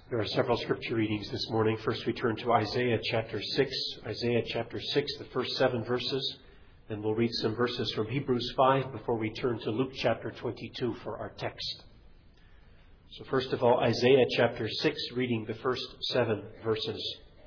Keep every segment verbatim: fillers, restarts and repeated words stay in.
There are several scripture readings this morning. First we turn to Isaiah chapter six. Isaiah chapter six, the first seven verses. Then we'll read some verses from Hebrews five before we turn to Luke chapter twenty-two for our text. So first of all, Isaiah chapter six, reading the first seven verses.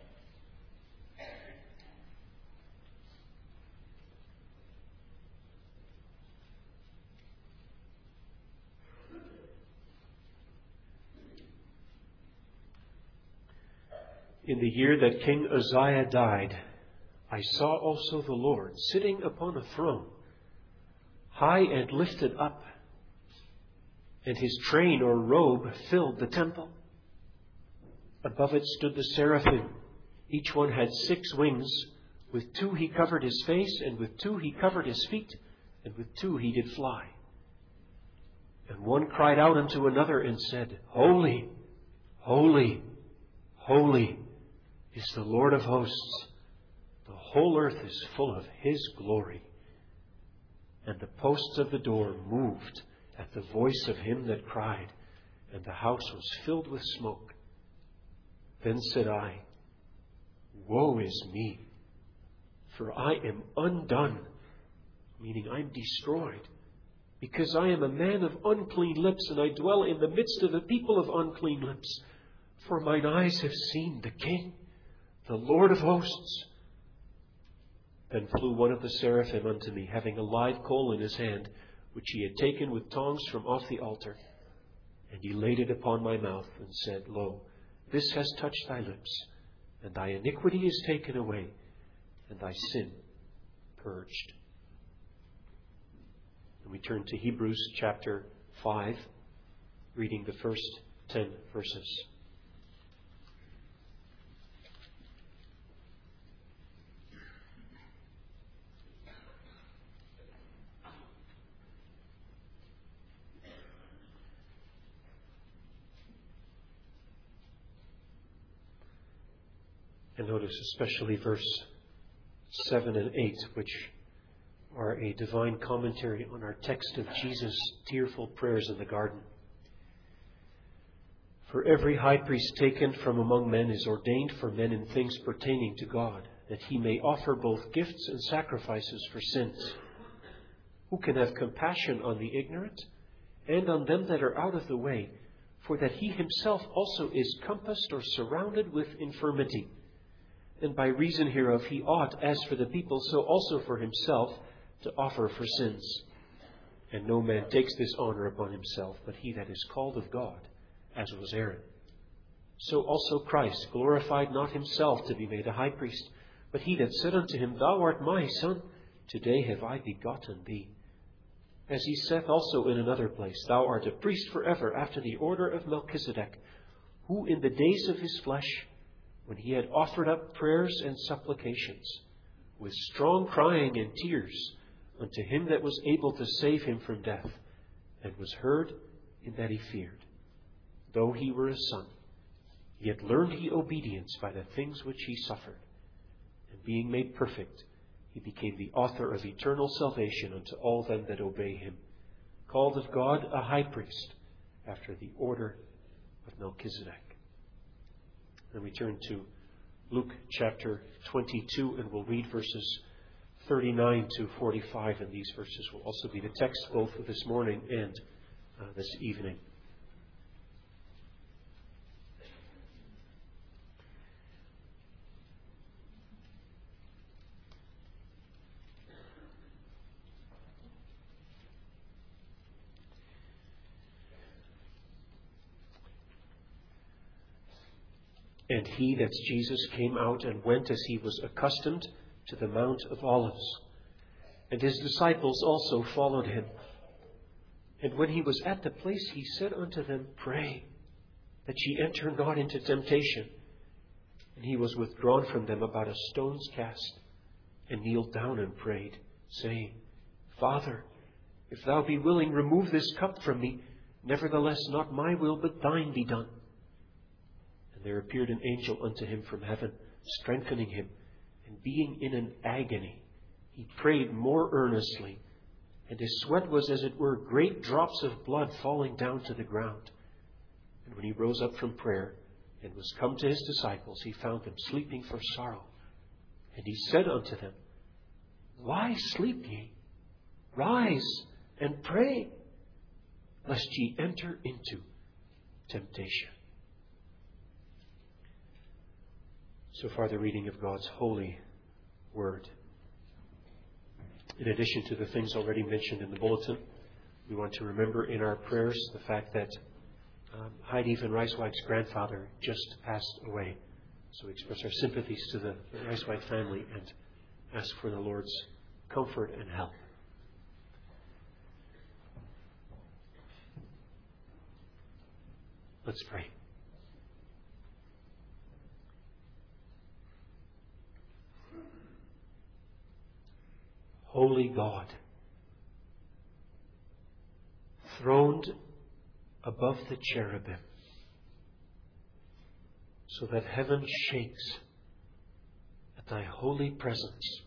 In the year that King Uzziah died, I saw also the Lord sitting upon a throne, high and lifted up, and his train or robe filled the temple. Above it stood the seraphim. Each one had six wings. With two he covered his face, and with two he covered his feet, and with two he did fly. And one cried out unto another and said, Holy, holy, holy is the Lord of hosts. The whole earth is full of his glory. And the posts of the door moved at the voice of him that cried, and the house was filled with smoke. Then said I, Woe is me, for I am undone, meaning I'm destroyed, because I am a man of unclean lips, and I dwell in the midst of a people of unclean lips. For mine eyes have seen the King, the Lord of hosts. Then flew one of the seraphim unto me, having a live coal in his hand, which he had taken with tongs from off the altar. And he laid it upon my mouth, and said, Lo, this has touched thy lips, and thy iniquity is taken away, and thy sin purged. And we turn to Hebrews chapter five, reading the first ten verses. And notice especially verse seven and eight, which are a divine commentary on our text of Jesus' tearful prayers in the garden. For every high priest taken from among men is ordained for men in things pertaining to God, that he may offer both gifts and sacrifices for sins. Who can have compassion on the ignorant and on them that are out of the way, for that he himself also is compassed or surrounded with infirmity. And by reason hereof he ought, as for the people, so also for himself, to offer for sins. And no man takes this honor upon himself, but he that is called of God, as was Aaron. So also Christ glorified not himself to be made a high priest, but he that said unto him, Thou art my son, today have I begotten thee. As he saith also in another place, Thou art a priest forever after the order of Melchizedek, who in the days of his flesh, when he had offered up prayers and supplications, with strong crying and tears, unto him that was able to save him from death, and was heard in that he feared. Though he were a son, yet learned he obedience by the things which he suffered. And being made perfect, he became the author of eternal salvation unto all them that obey him, called of God a high priest, after the order of Melchizedek. Then we turn to Luke chapter twenty-two, and we'll read verses thirty-nine to forty-five, and these verses will also be the text both for this morning and uh, this evening. And he, that's Jesus, came out and went as he was accustomed to the Mount of Olives. And his disciples also followed him. And when he was at the place, he said unto them, Pray, that ye enter not into temptation. And he was withdrawn from them about a stone's cast, and kneeled down and prayed, saying, Father, if thou be willing, remove this cup from me. Nevertheless, not my will, but thine be done. And there appeared an angel unto him from heaven, strengthening him. And being in an agony, he prayed more earnestly. And his sweat was, as it were, great drops of blood falling down to the ground. And when he rose up from prayer, and was come to his disciples, he found them sleeping for sorrow. And he said unto them, Why sleep ye? Rise and pray, lest ye enter into temptation. So far, the reading of God's holy word. In addition to the things already mentioned in the bulletin, we want to remember in our prayers the fact that um, Heidi Van Rijswijk's grandfather just passed away. So we express our sympathies to the Rijswijk family and ask for the Lord's comfort and help. Let's pray. Holy God, throned above the cherubim, so that heaven shakes at thy holy presence.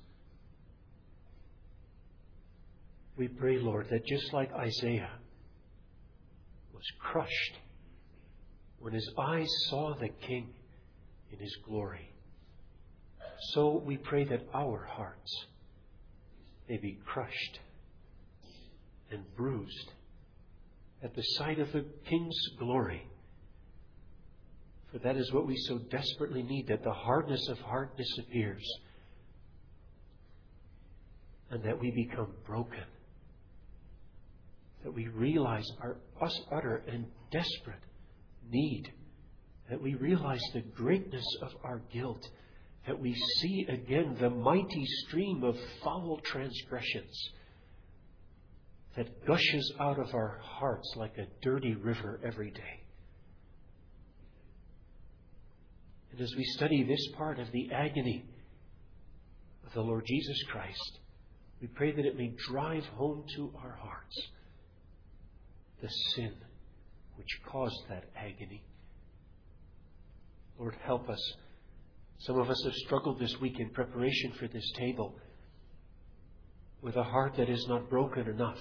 We pray, Lord, that just like Isaiah was crushed when his eyes saw the King in his glory, so we pray that our hearts may be crushed and bruised at the sight of the King's glory. For that is what we so desperately need, that the hardness of heart disappears and that we become broken. That we realize our utter and desperate need. That we realize the greatness of our guilt. That we see again the mighty stream of foul transgressions that gushes out of our hearts like a dirty river every day. And as we study this part of the agony of the Lord Jesus Christ, we pray that it may drive home to our hearts the sin which caused that agony. Lord, help us. Some of us have struggled this week in preparation for this table with a heart that is not broken enough,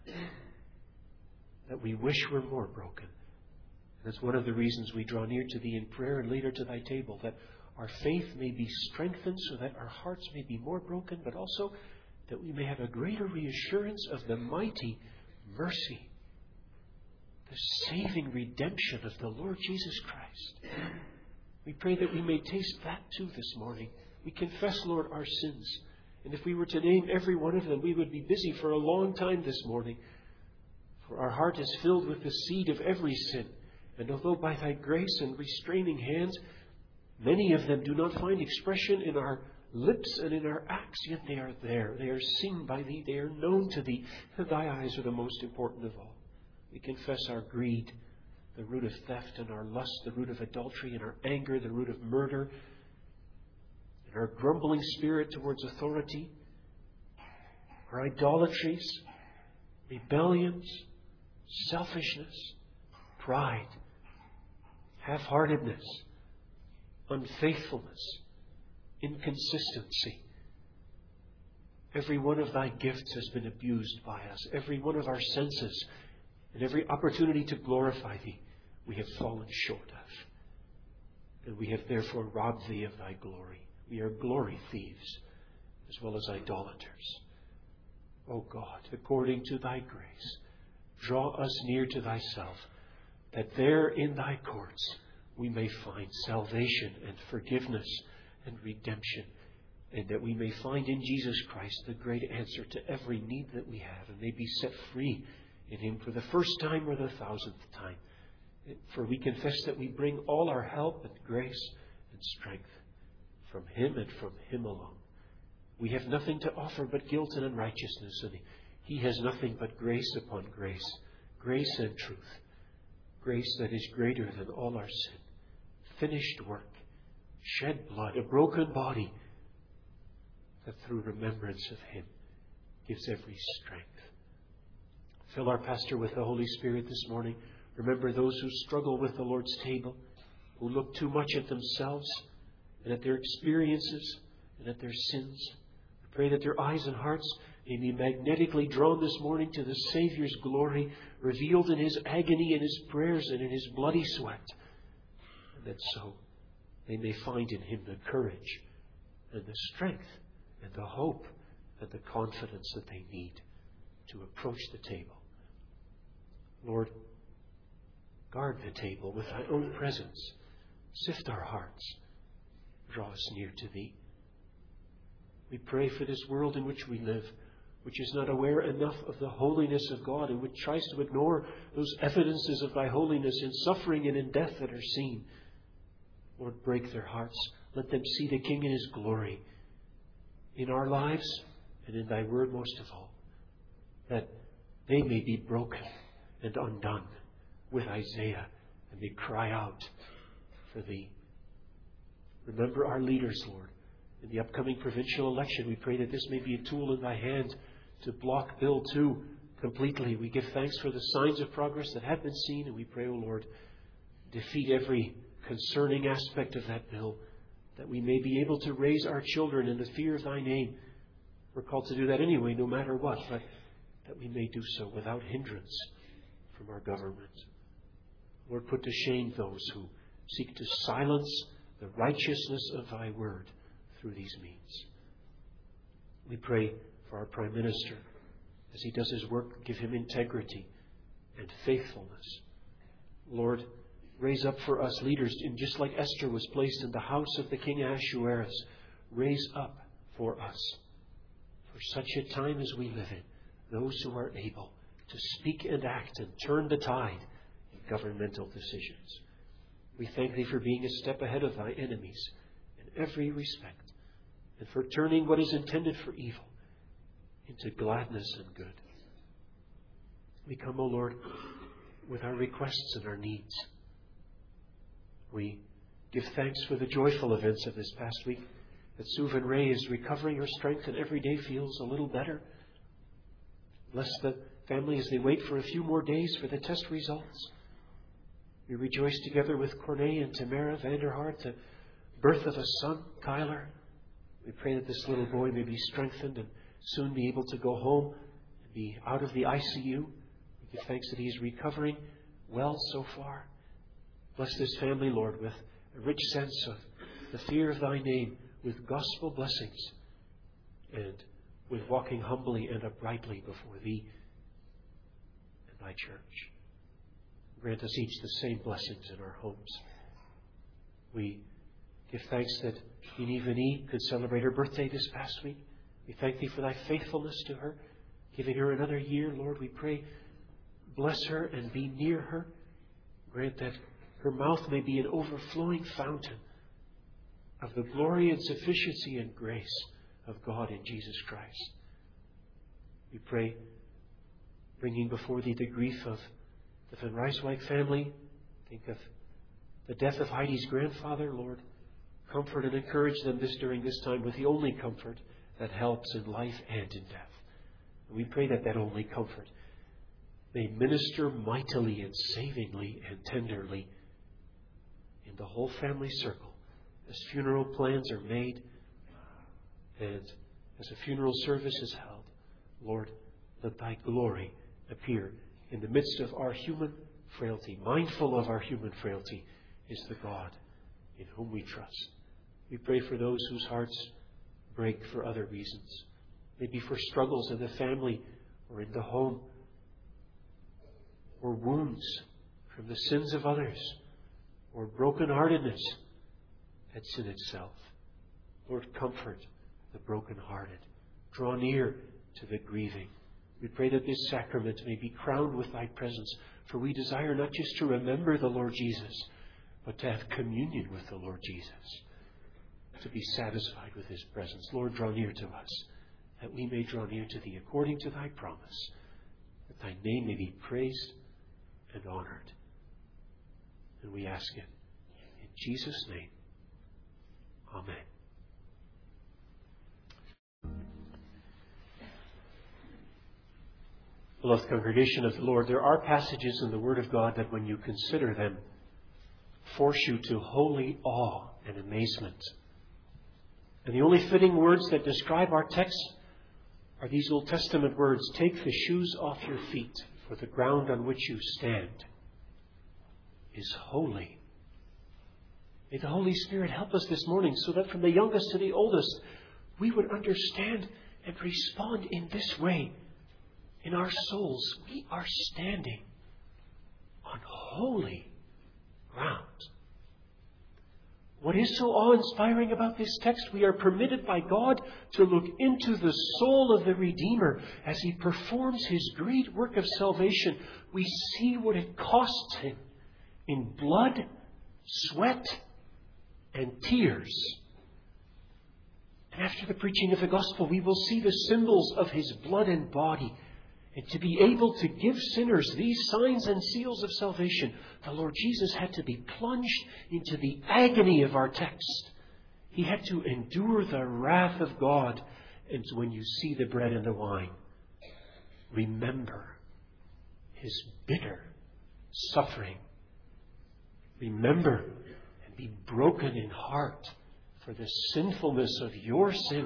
that we wish were more broken. And that's one of the reasons we draw near to Thee in prayer and later to Thy table, that our faith may be strengthened so that our hearts may be more broken, but also that we may have a greater reassurance of the mighty mercy, the saving redemption of the Lord Jesus Christ. We pray that we may taste that too this morning. We confess, Lord, our sins. And if we were to name every one of them, we would be busy for a long time this morning. For our heart is filled with the seed of every sin. And although by Thy grace and restraining hands, many of them do not find expression in our lips and in our acts, yet they are there. They are seen by Thee. They are known to Thee. And Thy eyes are the most important of all. We confess our greed, the root of theft, and our lust, the root of adultery, and our anger, the root of murder, and our grumbling spirit towards authority, our idolatries, rebellions, selfishness, pride, half-heartedness, unfaithfulness, inconsistency. Every one of Thy gifts has been abused by us. Every one of our senses and every opportunity to glorify Thee, we have fallen short of. And we have therefore robbed Thee of Thy glory. We are glory thieves as well as idolaters. O God, according to Thy grace, draw us near to Thyself, that there in Thy courts we may find salvation and forgiveness and redemption, and that we may find in Jesus Christ the great answer to every need that we have, and may be set free in Him for the first time or the thousandth time. For we confess that we bring all our help and grace and strength from Him and from Him alone. We have nothing to offer but guilt and unrighteousness, and He has nothing but grace upon grace, grace and truth, grace that is greater than all our sin, finished work, shed blood, a broken body that through remembrance of Him gives every strength. Fill our pastor with the Holy Spirit this morning. Remember those who struggle with the Lord's table, who look too much at themselves and at their experiences and at their sins. We pray that their eyes and hearts may be magnetically drawn this morning to the Savior's glory revealed in His agony, in His prayers, and in His bloody sweat. that so they may find in Him the courage and the strength and the hope and the confidence that they need to approach the table. Lord, guard the table with Thy own presence. Sift our hearts. Draw us near to Thee. We pray for this world in which we live, which is not aware enough of the holiness of God and which tries to ignore those evidences of Thy holiness in suffering and in death that are seen. Lord, break their hearts. Let them see the King in His glory in our lives and in Thy word most of all, that they may be broken and undone with Isaiah and they cry out for Thee. Remember our leaders, Lord. In the upcoming provincial election, we pray that this may be a tool in Thy hand to block Bill two completely. We give thanks for the signs of progress that have been seen, and we pray, O Lord, defeat every concerning aspect of that bill, that we may be able to raise our children in the fear of Thy name. We're called to do that anyway, no matter what, but that we may do so without hindrance from our government. Lord, put to shame those who seek to silence the righteousness of Thy word through these means. We pray for our Prime Minister. As he does his work, give him integrity and faithfulness. Lord, raise up for us leaders, and just like Esther was placed in the house of the King Ahasuerus, raise up for us, for such a time as we live in, those who are able to speak and act and turn the tide in governmental decisions. We thank Thee for being a step ahead of Thy enemies in every respect, and for turning what is intended for evil into gladness and good. We come, O Lord, with our requests and our needs. We give thanks for the joyful events of this past week, that Suvan Ray is recovering her strength and every day feels a little better. Bless the family as they wait for a few more days for the test results. We rejoice together with Corné and Tamara Vanderhart, the birth of a son, Kyler. We pray that this little boy may be strengthened and soon be able to go home and be out of the I C U. We give thanks that he is recovering well so far. Bless this family, Lord, with a rich sense of the fear of Thy name, with gospel blessings, and with walking humbly and uprightly before Thee and Thy church. Grant us each the same blessings in our homes. We give thanks that Inivani could celebrate her birthday this past week. We thank Thee for Thy faithfulness to her, giving her another year. Lord, we pray, bless her and be near her. Grant that her mouth may be an overflowing fountain of the glory and sufficiency and grace of God in Jesus Christ. We pray, bringing before Thee the grief of the Van Rijswijk family. Think of the death of Heidi's grandfather, Lord. Comfort and encourage them this during this time with the only comfort that helps in life and in death. And we pray that that only comfort may minister mightily and savingly and tenderly in the whole family circle as funeral plans are made and as a funeral service is held. Lord, let Thy glory appear in the midst of our human frailty. Mindful of our human frailty is the God in whom we trust. We pray for those whose hearts break for other reasons, maybe for struggles in the family or in the home, or wounds from the sins of others, or brokenheartedness at sin itself. Lord, comfort the brokenhearted. Draw near to the grieving. We pray that this sacrament may be crowned with Thy presence, for we desire not just to remember the Lord Jesus, but to have communion with the Lord Jesus, to be satisfied with His presence. Lord, draw near to us, that we may draw near to Thee according to Thy promise, that Thy name may be praised and honored. And we ask it in Jesus' name. Amen. Beloved congregation of the Lord, there are passages in the Word of God that when you consider them, force you to holy awe and amazement. And the only fitting words that describe our text are these Old Testament words: take the shoes off your feet, for the ground on which you stand is holy. May the Holy Spirit help us this morning so that from the youngest to the oldest, we would understand and respond in this way. In our souls, we are standing on holy ground. What is so awe-inspiring about this text? We are permitted by God to look into the soul of the Redeemer as He performs His great work of salvation. We see what it costs Him in blood, sweat, and tears. And after the preaching of the gospel, we will see the symbols of His blood and body. And to be able to give sinners these signs and seals of salvation, the Lord Jesus had to be plunged into the agony of our text. He had to endure the wrath of God. And when you see the bread and the wine, remember His bitter suffering. Remember and be broken in heart for the sinfulness of your sin.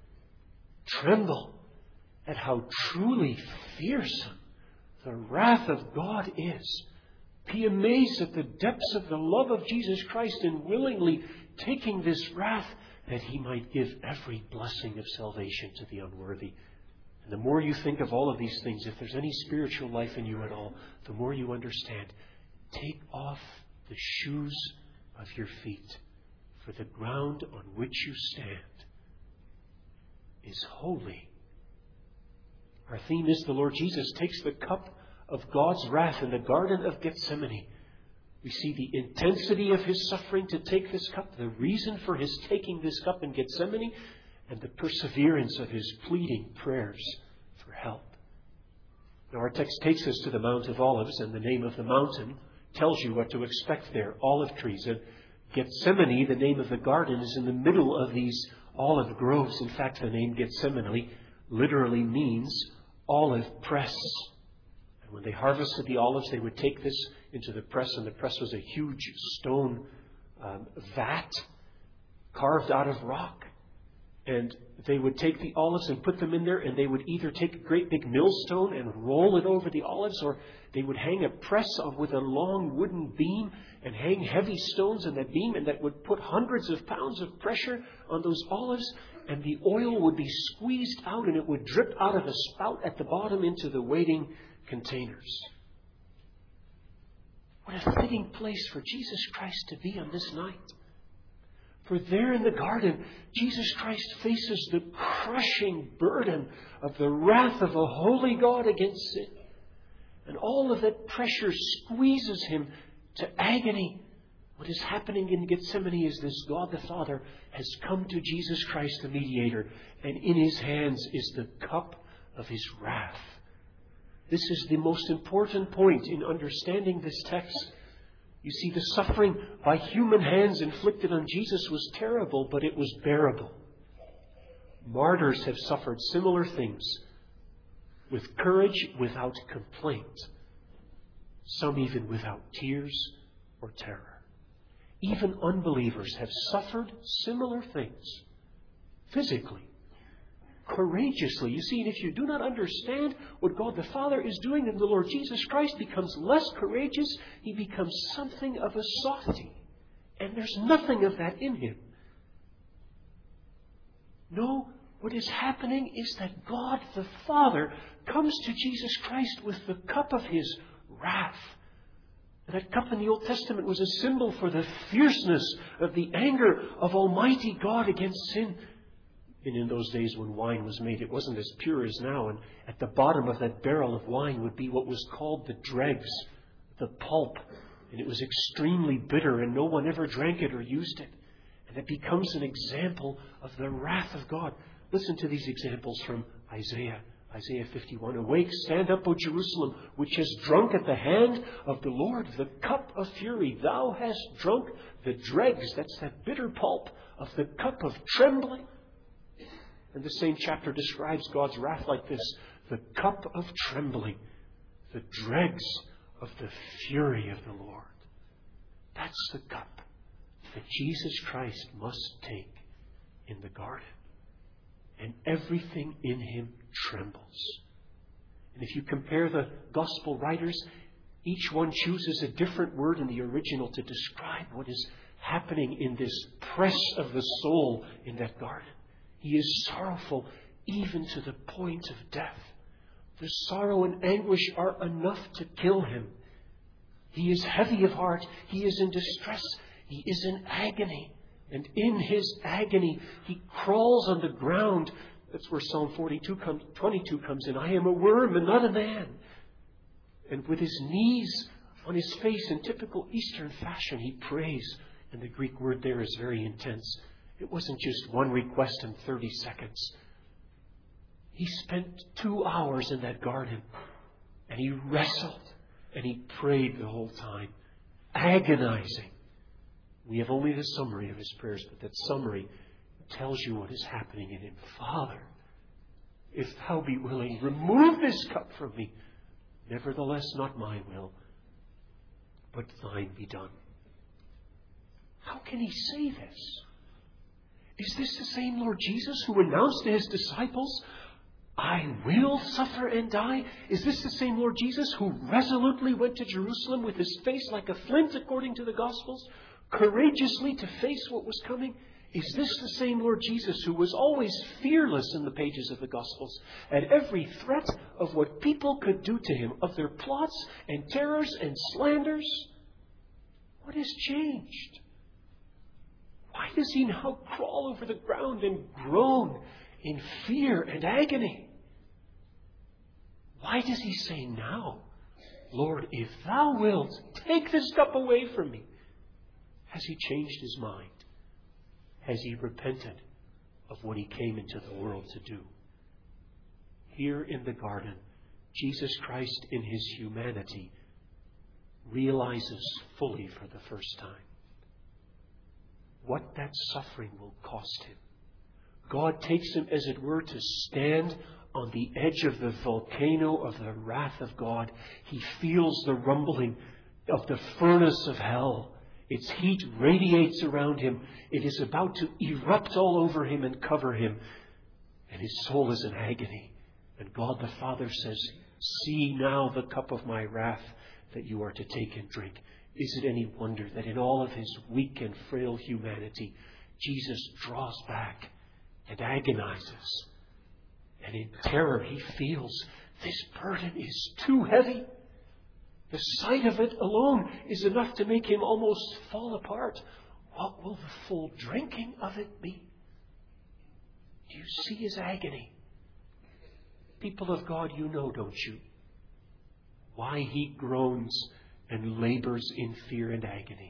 Tremble at how truly fearsome the wrath of God is. Be amazed at the depths of the love of Jesus Christ in willingly taking this wrath that He might give every blessing of salvation to the unworthy. And the more you think of all of these things, if there's any spiritual life in you at all, the more you understand. Take off the shoes of your feet, for the ground on which you stand is holy. Our theme is the Lord Jesus takes the cup of God's wrath in the Garden of Gethsemane. We see the intensity of His suffering to take this cup, the reason for His taking this cup in Gethsemane, and the perseverance of His pleading prayers for help. Now our text takes us to the Mount of Olives, and the name of the mountain tells you what to expect there, olive trees. And Gethsemane, the name of the garden, is in the middle of these olive groves. In fact, the name Gethsemane literally means olive press. And when they harvested the olives, they would take this into the press, and the press was a huge stone um, vat carved out of rock. And they would take the olives and put them in there, and they would either take a great big millstone and roll it over the olives, or they would hang a press with a long wooden beam and hang heavy stones in that beam, and that would put hundreds of pounds of pressure on those olives, and the oil would be squeezed out, and it would drip out of a spout at the bottom into the waiting containers. What a fitting place for Jesus Christ to be on this night. For there in the garden, Jesus Christ faces the crushing burden of the wrath of a holy God against sin. And all of that pressure squeezes Him to agony. What is happening in Gethsemane is this: God the Father has come to Jesus Christ the mediator, and in His hands is the cup of His wrath. This is the most important point in understanding this text. You see, the suffering by human hands inflicted on Jesus was terrible, but it was bearable. Martyrs have suffered similar things with courage without complaint, some even without tears or terror. Even unbelievers have suffered similar things physically, courageously. You see, and if you do not understand what God the Father is doing, then the Lord Jesus Christ becomes less courageous. He becomes something of a softy. And there's nothing of that in Him. No, what is happening is that God the Father comes to Jesus Christ with the cup of His wrath. That cup in the Old Testament was a symbol for the fierceness of the anger of Almighty God against sin. And in those days when wine was made, it wasn't as pure as now. And at the bottom of that barrel of wine would be what was called the dregs, the pulp. And it was extremely bitter, and no one ever drank it or used it. And it becomes an example of the wrath of God. Listen to these examples from Isaiah. Isaiah fifty-one. Awake, stand up, O Jerusalem, which has drunk at the hand of the Lord the cup of fury. Thou hast drunk the dregs, that's that bitter pulp, of the cup of trembling. And the same chapter describes God's wrath like this: the cup of trembling, the dregs of the fury of the Lord. That's the cup that Jesus Christ must take in the garden. And everything in Him trembles. And if you compare the gospel writers, each one chooses a different word in the original to describe what is happening in this press of the soul in that garden. He is sorrowful even to the point of death. The sorrow and anguish are enough to kill him. He is heavy of heart. He is in distress. He is in agony. And in his agony, he crawls on the ground. That's where Psalm forty-two comes, twenty-two comes in. I am a worm and not a man. And with his knees on his face in typical Eastern fashion, he prays. And the Greek word there is very intense. It wasn't just one request in thirty seconds. He spent two hours in that garden. And he wrestled. And he prayed the whole time. Agonizing. We have only the summary of his prayers, but that summary tells you what is happening in him. Father, if thou be willing, remove this cup from me. Nevertheless, not my will, but thine be done. How can he say this? Is this the same Lord Jesus who announced to his disciples, I will suffer and die? Is this the same Lord Jesus who resolutely went to Jerusalem with his face like a flint, according to the Gospels, courageously to face what was coming? Is this the same Lord Jesus who was always fearless in the pages of the Gospels at every threat of what people could do to him, of their plots and terrors and slanders? What has changed? Why does he now crawl over the ground and groan in fear and agony? Why does he say now, Lord, if thou wilt, take this cup away from me? Has he changed his mind? Has he repented of what he came into the world to do? Here in the garden, Jesus Christ in his humanity realizes fully for the first time what that suffering will cost him. God takes him, as it were, to stand on the edge of the volcano of the wrath of God. He feels the rumbling of the furnace of hell. Its heat radiates around him. It is about to erupt all over him and cover him. And his soul is in agony. And God the Father says, see now the cup of my wrath that you are to take and drink. Is it any wonder that in all of his weak and frail humanity, Jesus draws back and agonizes? And in terror he feels this burden is too heavy. The sight of it alone is enough to make him almost fall apart. What will the full drinking of it be? Do you see his agony? People of God, you know, don't you, why he groans and labors in fear and agony.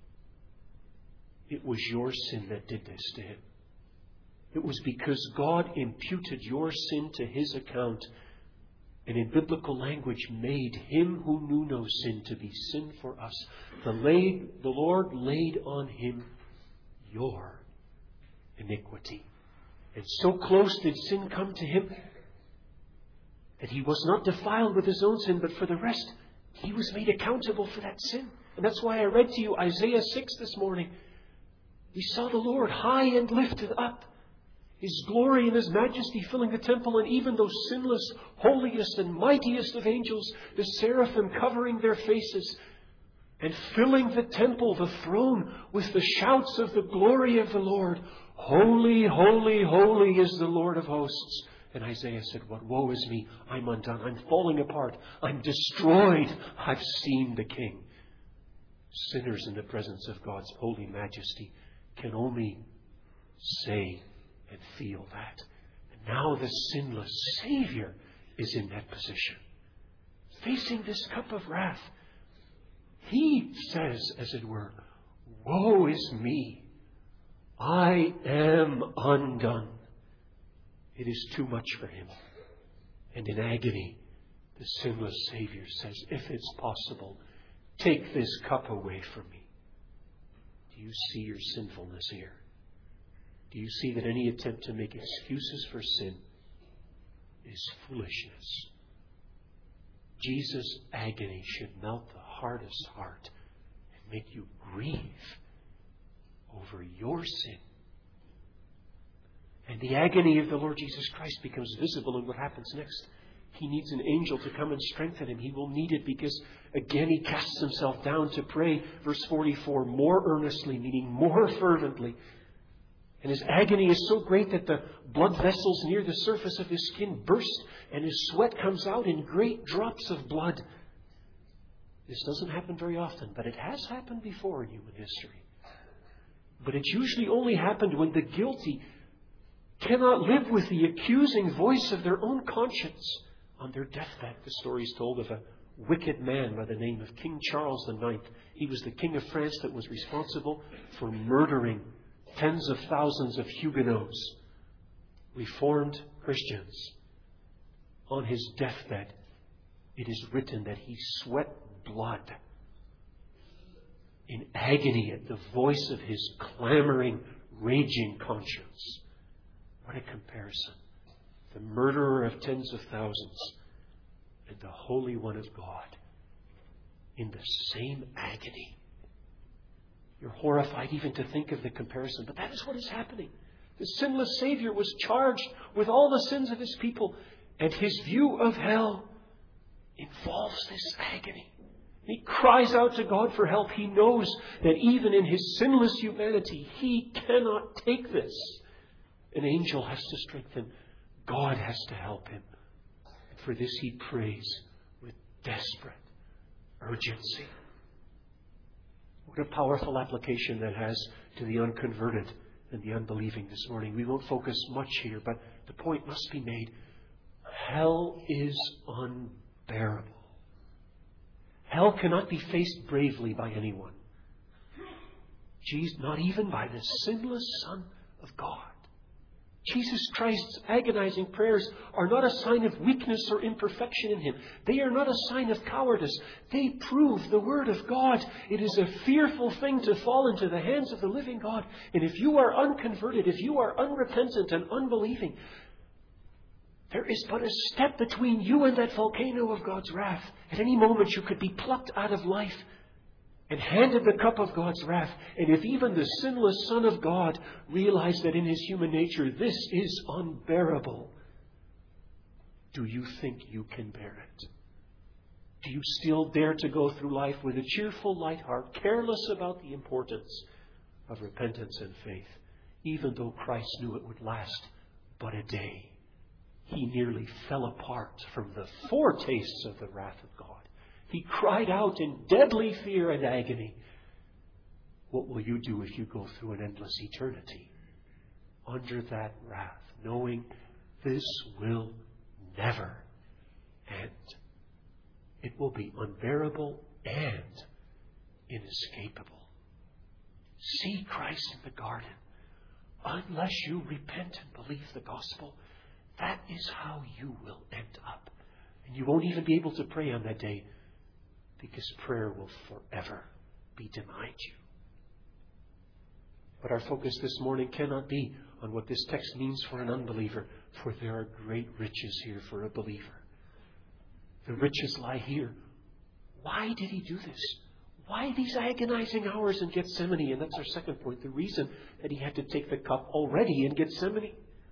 It was your sin that did this to him. It was because God imputed your sin to his account, and in biblical language made him who knew no sin to be sin for us. The, laid, the Lord laid on him your iniquity. And so close did sin come to him that he was not defiled with his own sin, but for the rest, he was made accountable for that sin. And that's why I read to you Isaiah six this morning. We saw the Lord high and lifted up, his glory and his majesty filling the temple, and even those sinless, holiest and mightiest of angels, the seraphim covering their faces and filling the temple, the throne, with the shouts of the glory of the Lord. Holy, holy, holy is the Lord of hosts. And Isaiah said, what woe is me? I'm undone. I'm falling apart. I'm destroyed. I've seen the King. Sinners in the presence of God's holy majesty can only say and feel that. And now the sinless Savior is in that position, facing this cup of wrath. He says, as it were, woe is me. I am undone. It is too much for him. And in agony, the sinless Savior says, if it's possible, take this cup away from me. Do you see your sinfulness here? Do you see that any attempt to make excuses for sin is foolishness? Jesus' agony should melt the hardest heart and make you grieve over your sin. And the agony of the Lord Jesus Christ becomes visible in what happens next. he needs an angel to come and strengthen him. He will need it because, again, he casts himself down to pray. Verse forty-four, more earnestly, meaning more fervently. And his agony is so great that the blood vessels near the surface of his skin burst and his sweat comes out in great drops of blood. This doesn't happen very often, but it has happened before in human history. But it's usually only happened when the guilty cannot live with the accusing voice of their own conscience on their deathbed. The story is told of a wicked man by the name of King Charles the Ninth. He was the king of France that was responsible for murdering tens of thousands of Huguenots, Reformed Christians. On his deathbed, it is written that he sweat blood in agony at the voice of his clamoring, raging conscience. What a comparison. The murderer of tens of thousands and the Holy One of God in the same agony. You're horrified even to think of the comparison, but that is what is happening. The sinless Savior was charged with all the sins of his people, and his view of hell involves this agony. He cries out to God for help. He knows that even in his sinless humanity, he cannot take this. An angel has to strengthen. God has to help him. And for this he prays with desperate urgency. What a powerful application that has to the unconverted and the unbelieving this morning. We won't focus much here, but the point must be made. Hell is unbearable. Hell cannot be faced bravely by anyone. Jesus, not even by the sinless Son of God. Jesus Christ's agonizing prayers are not a sign of weakness or imperfection in him. They are not a sign of cowardice. They prove the Word of God. It is a fearful thing to fall into the hands of the living God. And if you are unconverted, if you are unrepentant and unbelieving, there is but a step between you and that volcano of God's wrath. At any moment you could be plucked out of life and handed the cup of God's wrath. And if even the sinless Son of God realized that in his human nature this is unbearable, do you think you can bear it? Do you still dare to go through life with a cheerful, light heart, careless about the importance of repentance and faith, even though Christ knew it would last but a day? He nearly fell apart from the foretastes of the wrath of God. He cried out in deadly fear and agony. What will you do if you go through an endless eternity under that wrath, knowing this will never end? It will be unbearable and inescapable. See Christ in the garden. Unless you repent and believe the gospel, that is how you will end up. And you won't even be able to pray on that day, because prayer will forever be denied you. But our focus this morning cannot be on what this text means for an unbeliever, for there are great riches here for a believer. The riches lie here. Why did he do this? Why these agonizing hours in Gethsemane? And that's our second point, the reason that he had to take the cup already in Gethsemane.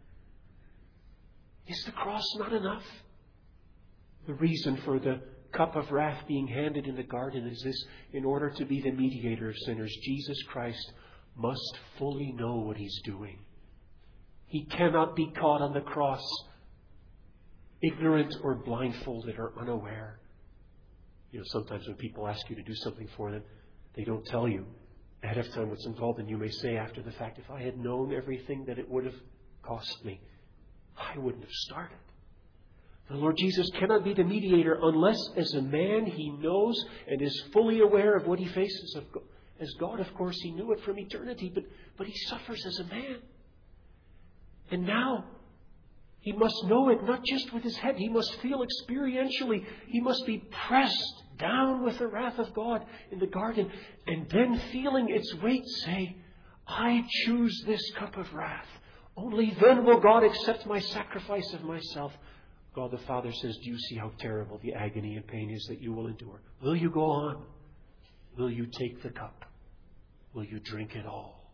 Is the cross not enough? The reason for the cup of wrath being handed in the garden is this: in order to be the mediator of sinners, Jesus Christ must fully know what he's doing. He cannot be caught on the cross ignorant or blindfolded or unaware. You know, sometimes when people ask you to do something for them, they don't tell you ahead of time what's involved, and you may say after the fact, if I had known everything that it would have cost me, I wouldn't have started. The Lord Jesus cannot be the mediator unless, as a man, he knows and is fully aware of what he faces. As God, of course, he knew it from eternity, but, but he suffers as a man. And now, he must know it not just with his head. He must feel experientially. He must be pressed down with the wrath of God in the garden, and then feeling its weight say, I choose this cup of wrath. Only then will God accept my sacrifice of myself. God the Father says, do you see how terrible the agony and pain is that you will endure? Will you go on? Will you take the cup? Will you drink it all?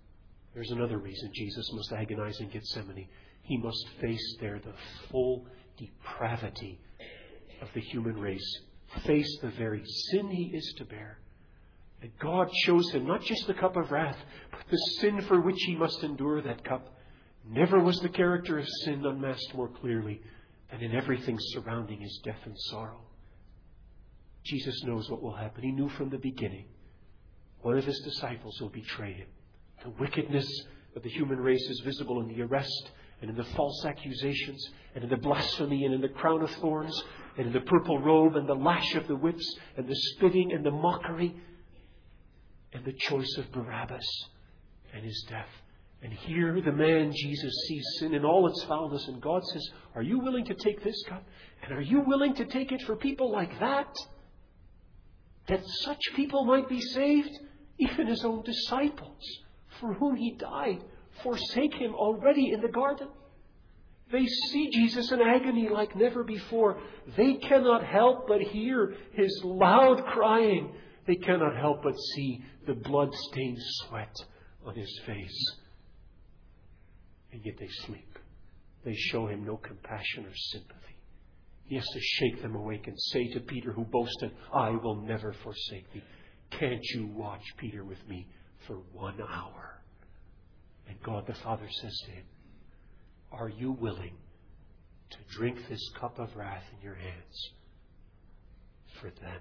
There's another reason Jesus must agonize in Gethsemane. He must face there the full depravity of the human race, face the very sin He is to bear. And God shows Him not just the cup of wrath, but the sin for which He must endure that cup. Never was the character of sin unmasked more clearly than in everything surrounding His death and sorrow. Jesus knows what will happen. He knew from the beginning. One of His disciples will betray Him. The wickedness of the human race is visible in the arrest and in the false accusations and in the blasphemy and in the crown of thorns and in the purple robe and the lash of the whips and the spitting and the mockery and the choice of Barabbas and His death. And here the man Jesus sees sin in all its foulness, and God says, are you willing to take this cup? And are you willing to take it for people like that? That such people might be saved? Even His own disciples, for whom He died, forsake Him already in the garden. They see Jesus in agony like never before. They cannot help but hear His loud crying. They cannot help but see the blood-stained sweat on His face. And yet they sleep. They show Him no compassion or sympathy. He has to shake them awake and say to Peter, who boasted, I will never forsake thee. Can't you watch, Peter, with me for one hour? And God the Father says to him, are you willing to drink this cup of wrath in your hands for them?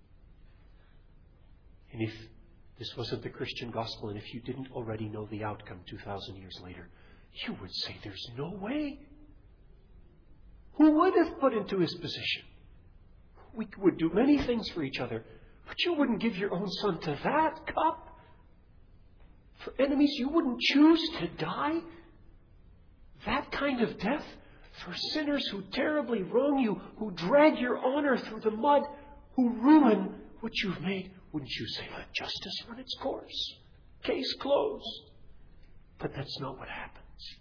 And if this wasn't the Christian gospel, and if you didn't already know the outcome two thousand years later, you would say there's no way. Who would have put into His position? We would do many things for each other, but you wouldn't give your own son to that cup. For enemies, you wouldn't choose to die. That kind of death for sinners who terribly wrong you, who drag your honor through the mud, who ruin what you've made. Wouldn't you say, let justice run its course? Case closed. But that's not what happens.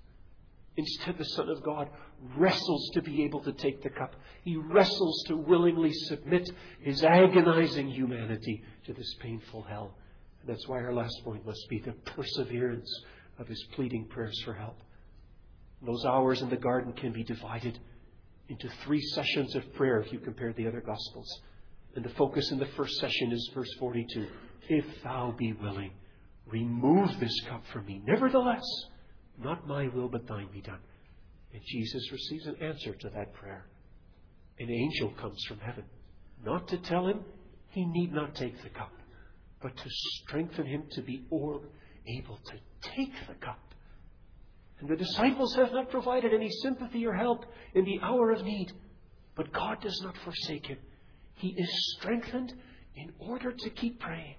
Instead, the Son of God wrestles to be able to take the cup. He wrestles to willingly submit His agonizing humanity to this painful hell. And that's why our last point must be the perseverance of His pleading prayers for help. Those hours in the garden can be divided into three sessions of prayer if you compare the other Gospels. And the focus in the first session is verse forty-two. If thou be willing, remove this cup from me. Nevertheless, not my will, but thine be done. And Jesus receives an answer to that prayer. An angel comes from heaven, not to tell him he need not take the cup, but to strengthen him to be or able to take the cup. And the disciples have not provided any sympathy or help in the hour of need, but God does not forsake him. He is strengthened in order to keep praying.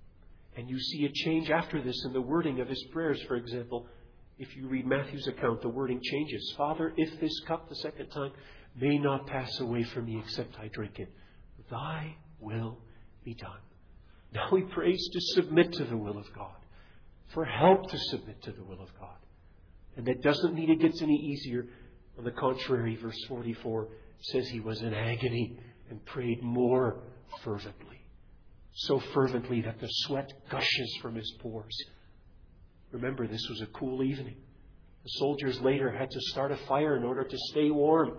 And you see a change after this in the wording of his prayers, for example. If you read Matthew's account, the wording changes. Father, if this cup, the second time, may not pass away from me except I drink it, thy will be done. Now he prays to submit to the will of God, for help to submit to the will of God. And that doesn't mean it gets any easier. On the contrary, verse forty-four says he was in agony and prayed more fervently. So fervently that the sweat gushes from his pores. Remember, this was a cool evening. The soldiers later had to start a fire in order to stay warm.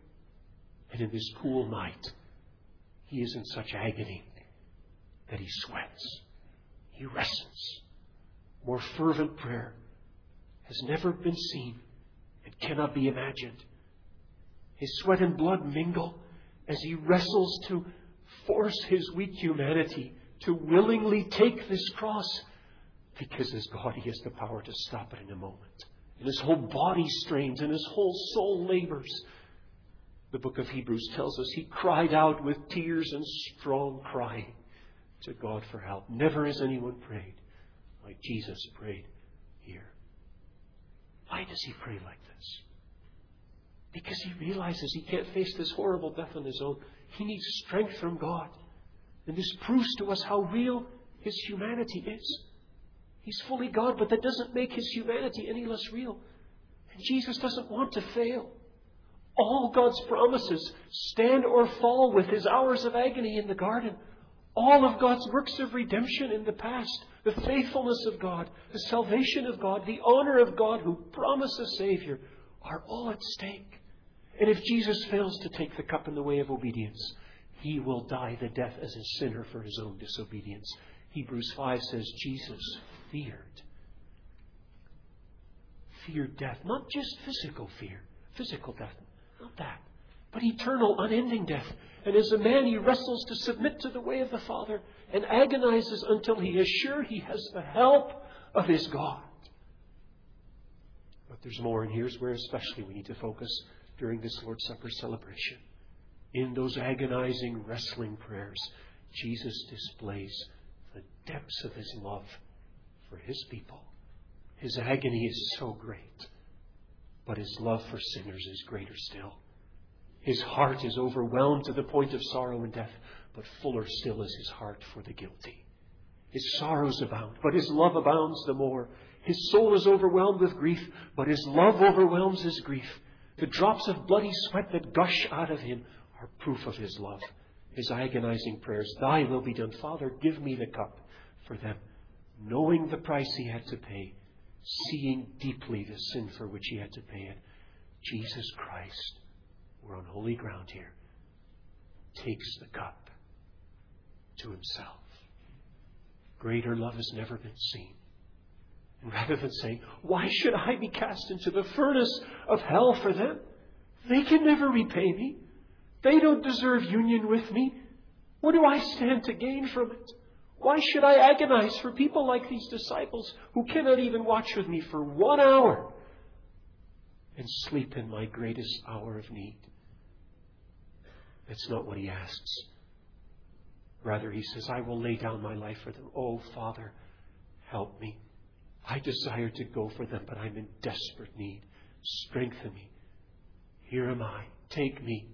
And in this cool night, he is in such agony that he sweats. He wrestles. More fervent prayer has never been seen and cannot be imagined. His sweat and blood mingle as he wrestles to force his weak humanity to willingly take this cross, because as God, he has the power to stop it in a moment. And his whole body strains and his whole soul labors. The book of Hebrews tells us he cried out with tears and strong crying to God for help. Never has anyone prayed like Jesus prayed here. Why does he pray like this? Because he realizes he can't face this horrible death on his own. He needs strength from God. And this proves to us how real his humanity is. He's fully God, but that doesn't make his humanity any less real. And Jesus doesn't want to fail. All God's promises stand or fall with his hours of agony in the garden. All of God's works of redemption in the past, the faithfulness of God, the salvation of God, the honor of God who promised a Savior, are all at stake. And if Jesus fails to take the cup in the way of obedience, He will die the death as a sinner for His own disobedience. Hebrews five says Jesus feared. Feared death. Not just physical fear, physical death. Not that. But eternal, unending death. And as a man, He wrestles to submit to the way of the Father and agonizes until He is sure He has the help of His God. But there's more, and here's where especially we need to focus during this Lord's Supper celebration. In those agonizing, wrestling prayers, Jesus displays the depths of His love for His people. His agony is so great, but His love for sinners is greater still. His heart is overwhelmed to the point of sorrow and death, but fuller still is His heart for the guilty. His sorrows abound, but His love abounds the more. His soul is overwhelmed with grief, but His love overwhelms His grief. The drops of bloody sweat that gush out of Him are proof of His love. His agonizing prayers, Thy will be done. Father, give me the cup for them. Knowing the price He had to pay, seeing deeply the sin for which He had to pay it, Jesus Christ, we're on holy ground here, takes the cup to Himself. Greater love has never been seen. And rather than saying, why should I be cast into the furnace of hell for them? They can never repay me. They don't deserve union with me. What do I stand to gain from it? Why should I agonize for people like these disciples who cannot even watch with me for one hour and sleep in my greatest hour of need? That's not what He asks. Rather, He says, I will lay down my life for them. Oh, Father, help me. I desire to go for them, but I'm in desperate need. Strengthen me. Here am I. Take me.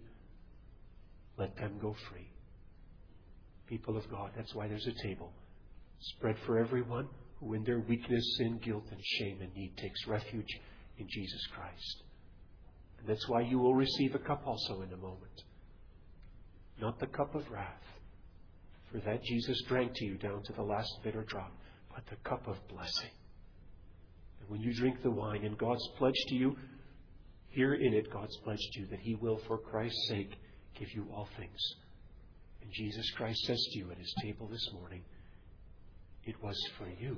Let them go free. People of God, that's why there's a table spread for everyone who in their weakness, sin, guilt, and shame and need takes refuge in Jesus Christ. And that's why you will receive a cup also in a moment. Not the cup of wrath, for that Jesus drank to you down to the last bitter drop, but the cup of blessing. And when you drink the wine, and God's pledge to you, here in it God's pledge to you that He will, for Christ's sake, give you all things. And Jesus Christ says to you at His table this morning, it was for you.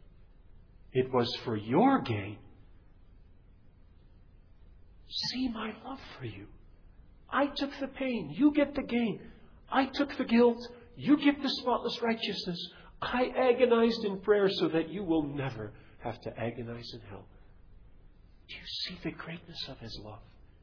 It was for your gain. See my love for you. I took the pain. You get the gain. I took the guilt. You get the spotless righteousness. I agonized in prayer so that you will never have to agonize in hell. Do you see the greatness of His love?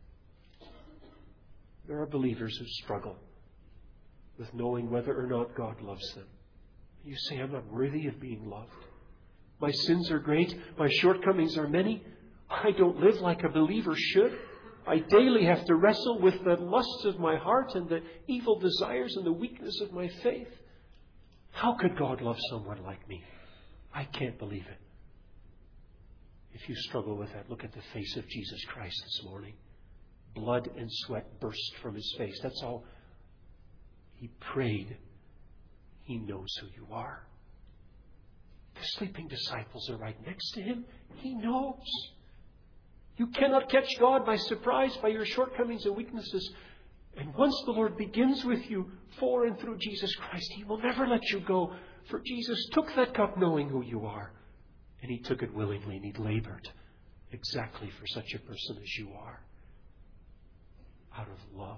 There are believers who struggle with knowing whether or not God loves them. You say, I'm not worthy of being loved. My sins are great. My shortcomings are many. I don't live like a believer should. I daily have to wrestle with the lusts of my heart and the evil desires and the weakness of my faith. How could God love someone like me? I can't believe it. If you struggle with that, look at the face of Jesus Christ this morning. Blood and sweat burst from His face. That's all. He prayed. He knows who you are. The sleeping disciples are right next to Him. He knows. You cannot catch God by surprise by your shortcomings and weaknesses. And once the Lord begins with you for and through Jesus Christ, He will never let you go. For Jesus took that cup knowing who you are. And He took it willingly, and He labored exactly for such a person as you are. Out of love.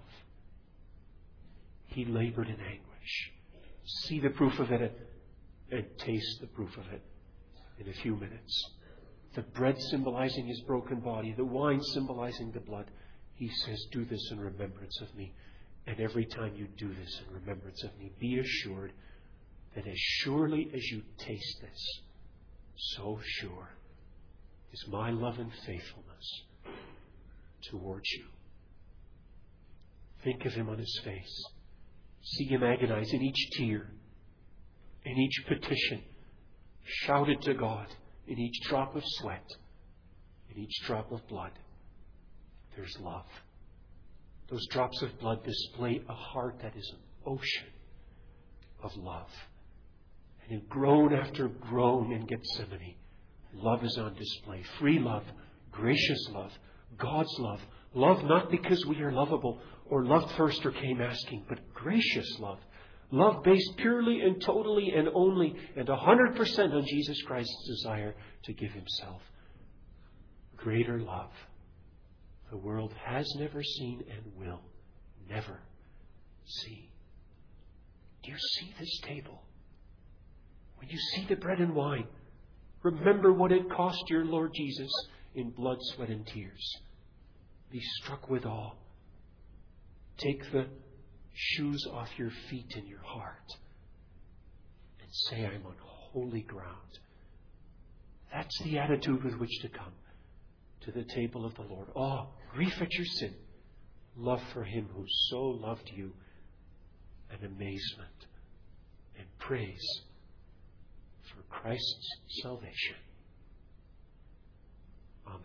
He labored in anguish. See the proof of it and taste the proof of it in a few minutes. The bread symbolizing His broken body, the wine symbolizing the blood. He says, do this in remembrance of me. And every time you do this in remembrance of me, be assured that as surely as you taste this, so sure is my love and faithfulness towards you. Think of Him on His face. See Him agonize in each tear, in each petition, shouted to God, in each drop of sweat, in each drop of blood. There's love. Those drops of blood display a heart that is an ocean of love. And in groan after groan in Gethsemane, love is on display. Free love, gracious love, God's love, Love not because we are lovable or loved first or came asking, but gracious love. Love based purely and totally and only and a hundred percent on Jesus Christ's desire to give himself. Greater love the world has never seen and will never see. Do you see this table? When you see the bread and wine, remember what it cost your Lord Jesus in blood, sweat, and tears. Be struck with awe. Take the shoes off your feet in your heart and say, I'm on holy ground. That's the attitude with which to come to the table of the Lord. Awe, grief at your sin, love for him who so loved you, and amazement and praise for Christ's salvation. Amen.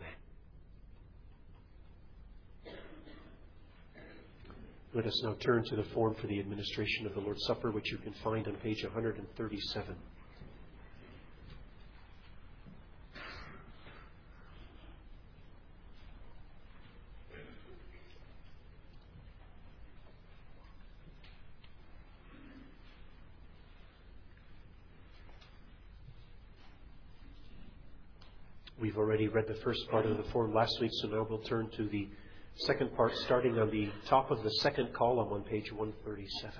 Let us now turn to the form for the administration of the Lord's Supper, which you can find on page one thirty-seven. We've already read the first part of the form last week, so now we'll turn to the second part, starting on the top of the second column on page one thirty-seven.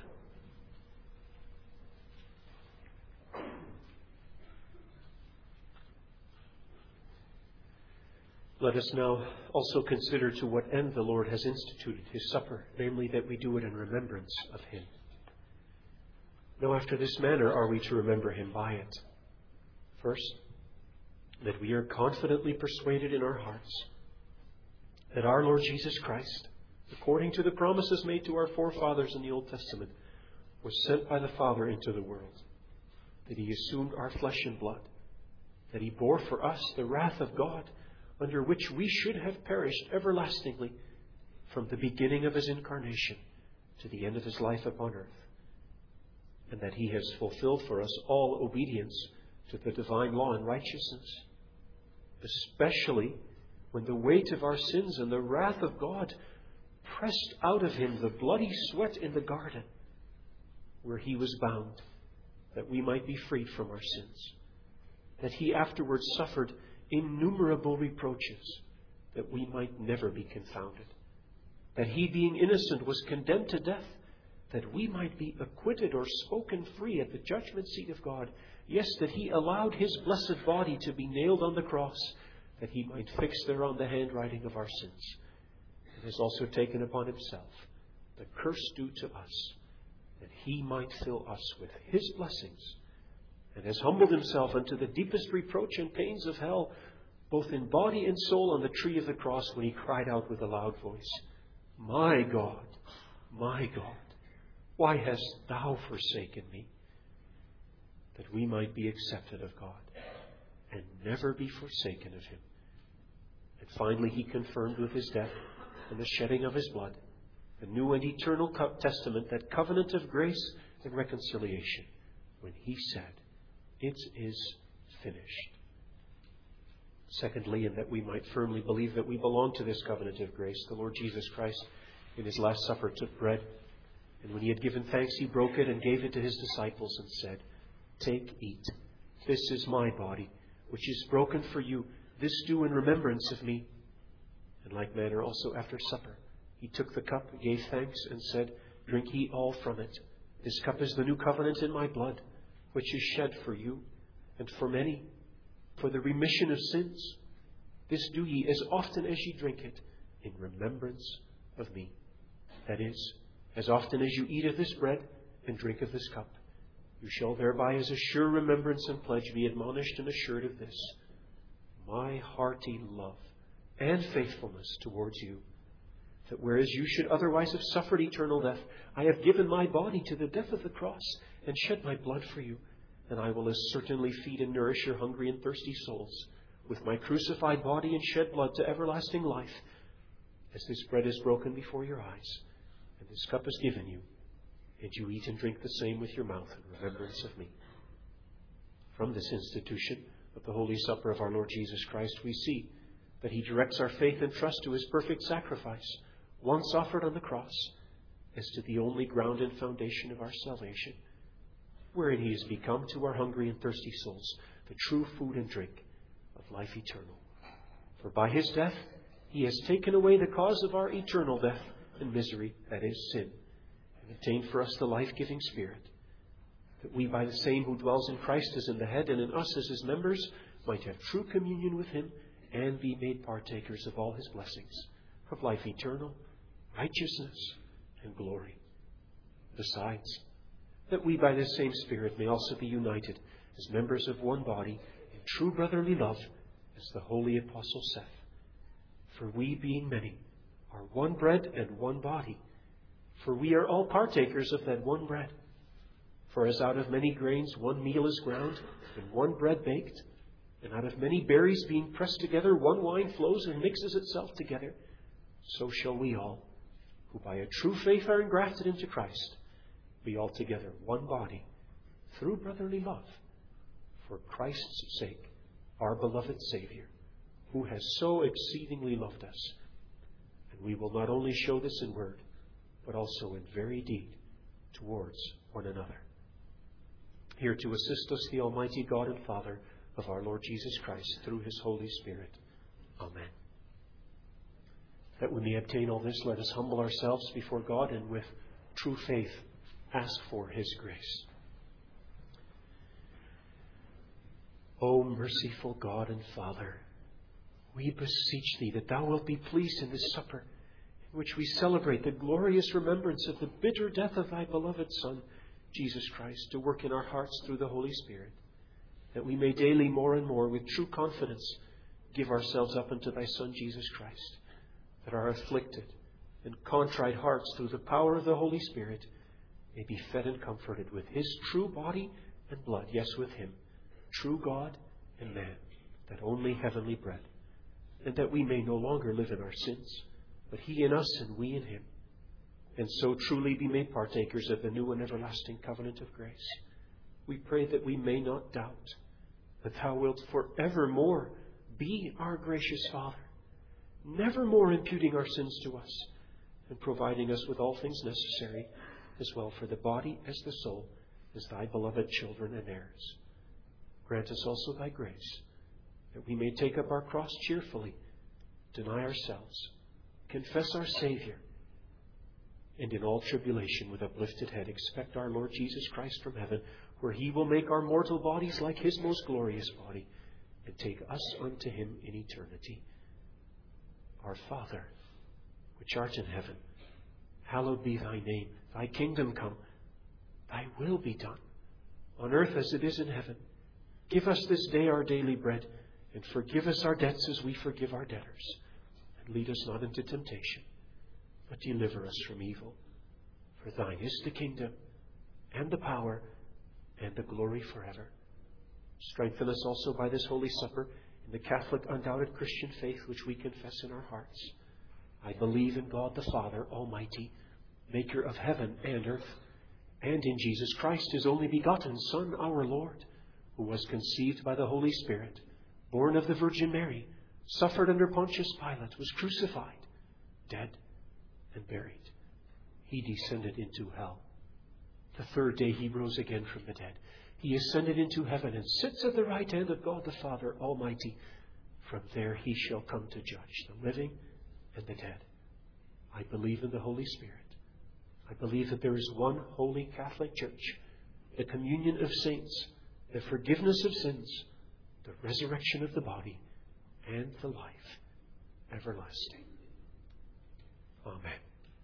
Let us now also consider to what end the Lord has instituted his supper, namely that we do it in remembrance of him. Now after this manner are we to remember him by it. First, that we are confidently persuaded in our hearts that our Lord Jesus Christ, according to the promises made to our forefathers in the Old Testament, was sent by the Father into the world, that he assumed our flesh and blood, that he bore for us the wrath of God, under which we should have perished everlastingly from the beginning of his incarnation to the end of his life upon earth, and that he has fulfilled for us all obedience to the divine law and righteousness, especially when the weight of our sins and the wrath of God pressed out of him the bloody sweat in the garden, where he was bound, that we might be freed from our sins, that he afterwards suffered innumerable reproaches, that we might never be confounded, that he, being innocent, was condemned to death, that we might be acquitted or spoken free at the judgment seat of God. Yes, that he allowed his blessed body to be nailed on the cross, that he might fix thereon the handwriting of our sins, and has also taken upon himself the curse due to us, that he might fill us with his blessings, and has humbled himself unto the deepest reproach and pains of hell, both in body and soul, on the tree of the cross, when he cried out with a loud voice, My God, my God, why hast thou forsaken me? That we might be accepted of God and never be forsaken of him. And finally he confirmed with his death and the shedding of his blood the new and eternal testament, that covenant of grace and reconciliation, when he said, It is finished. Secondly, and that we might firmly believe that we belong to this covenant of grace, the Lord Jesus Christ in his Last Supper took bread, and when he had given thanks, he broke it and gave it to his disciples and said, Take, eat. This is my body, which is broken for you. This do in remembrance of me. In like manner also after supper, he took the cup, gave thanks, and said, Drink ye all from it. This cup is the new covenant in my blood, which is shed for you and for many, for the remission of sins. This do ye as often as ye drink it, in remembrance of me. That is, as often as you eat of this bread and drink of this cup, you shall thereby, as a sure remembrance and pledge, be admonished and assured of this, my hearty love and faithfulness towards you, that whereas you should otherwise have suffered eternal death, I have given my body to the death of the cross and shed my blood for you, and I will as certainly feed and nourish your hungry and thirsty souls with my crucified body and shed blood to everlasting life, as this bread is broken before your eyes, and this cup is given you, and you eat and drink the same with your mouth in remembrance of me. From this institution of the Holy Supper of our Lord Jesus Christ, we see that He directs our faith and trust to His perfect sacrifice, once offered on the cross, as to the only ground and foundation of our salvation, wherein He has become to our hungry and thirsty souls the true food and drink of life eternal. For by His death He has taken away the cause of our eternal death and misery, that is, sin, and obtained for us the life-giving Spirit, that we, by the same who dwells in Christ as in the head, and in us as His members, might have true communion with Him and be made partakers of all His blessings, of life eternal, righteousness, and glory. Besides, that we, by this same Spirit, may also be united as members of one body in true brotherly love, as the holy apostle saith, for we, being many, are one bread and one body, for we are all partakers of that one bread. For as out of many grains one meal is ground, and one bread baked, and out of many berries being pressed together one wine flows and mixes itself together, so shall we all, who by a true faith are engrafted into Christ, be altogether one body, through brotherly love, for Christ's sake, our beloved Saviour, who has so exceedingly loved us. And we will not only show this in word, but also in very deed towards one another. Here to assist us, the Almighty God and Father of our Lord Jesus Christ, through His Holy Spirit. Amen. That we may obtain all this, let us humble ourselves before God and with true faith ask for His grace. O merciful God and Father, we beseech Thee that Thou wilt be pleased in this supper, in which we celebrate the glorious remembrance of the bitter death of Thy beloved Son, Jesus Christ, to work in our hearts through the Holy Spirit, that we may daily more and more with true confidence give ourselves up unto Thy Son, Jesus Christ, that our afflicted and contrite hearts through the power of the Holy Spirit may be fed and comforted with His true body and blood, yes, with Him, true God and man, that only heavenly bread, and that we may no longer live in our sins, but He in us and we in Him, and so truly be made partakers of the new and everlasting covenant of grace. We pray that we may not doubt that Thou wilt forevermore be our gracious Father, never more imputing our sins to us, and providing us with all things necessary, as well for the body as the soul, as Thy beloved children and heirs. Grant us also Thy grace, that we may take up our cross cheerfully, deny ourselves, confess our Saviour, and in all tribulation with uplifted head expect our Lord Jesus Christ from heaven, where He will make our mortal bodies like His most glorious body, and take us unto Him in eternity. Our Father, which art in heaven, hallowed be Thy name. Thy kingdom come, Thy will be done, on earth as it is in heaven. Give us this day our daily bread, and forgive us our debts as we forgive our debtors. And lead us not into temptation, but deliver us from evil. For Thine is the kingdom, and the power, and the glory forever. Strengthen us also by this Holy Supper in the Catholic, undoubted Christian faith which we confess in our hearts. I believe in God the Father Almighty, Maker of heaven and earth, and in Jesus Christ, His only begotten Son, our Lord, who was conceived by the Holy Spirit, born of the Virgin Mary, suffered under Pontius Pilate, was crucified, dead, and buried. He descended into hell. The third day He rose again from the dead. He ascended into heaven and sits at the right hand of God the Father Almighty. From there He shall come to judge the living and the dead. I believe in the Holy Spirit. I believe that there is one holy Catholic Church, the communion of saints, the forgiveness of sins, the resurrection of the body, and the life everlasting. Amen.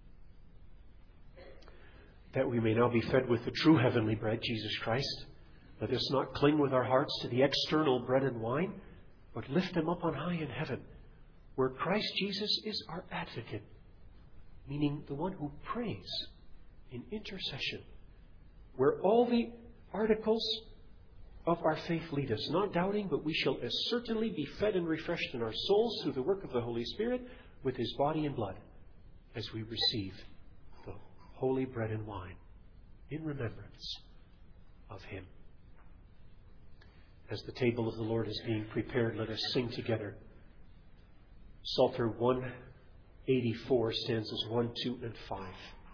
That we may now be fed with the true heavenly bread, Jesus Christ, let us not cling with our hearts to the external bread and wine, but lift them up on high in heaven, where Christ Jesus is our advocate, meaning the one who prays in intercession, where all the articles of our faith lead us, not doubting, but we shall as certainly be fed and refreshed in our souls through the work of the Holy Spirit with His body and blood, as we receive the holy bread and wine in remembrance of Him. As the table of the Lord is being prepared, let us sing together Psalter one eighty-four, stanzas one, two, and five.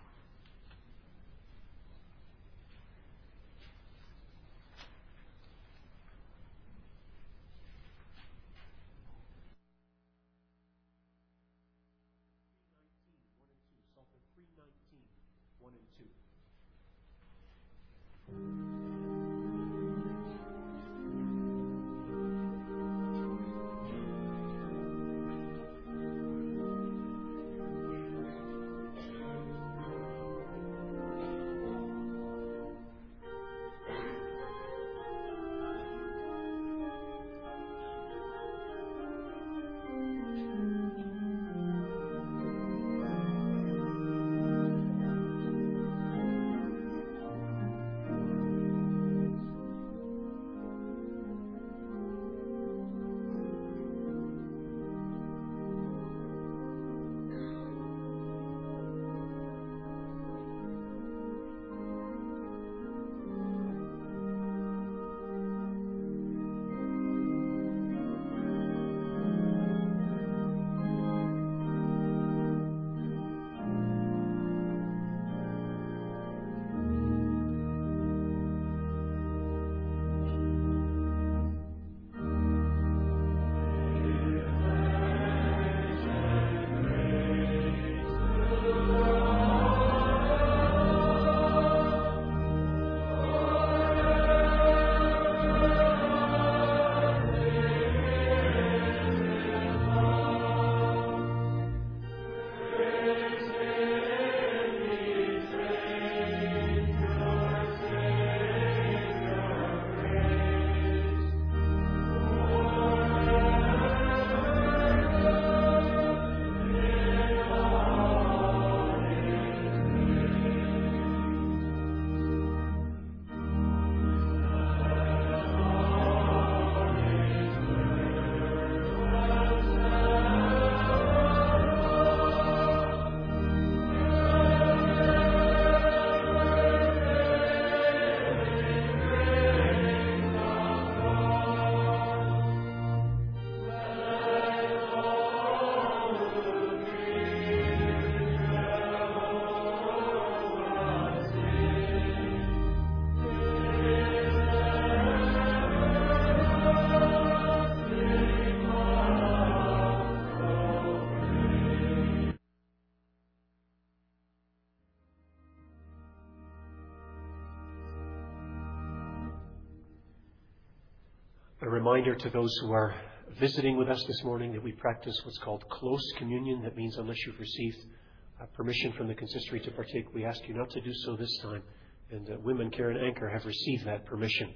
A reminder to those who are visiting with us this morning that we practice what's called close communion. That means unless you've received uh, permission from the consistory to partake, we ask you not to do so this time. And uh, women, Care and Anchor, have received that permission.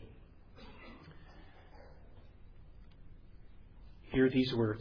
Hear these words.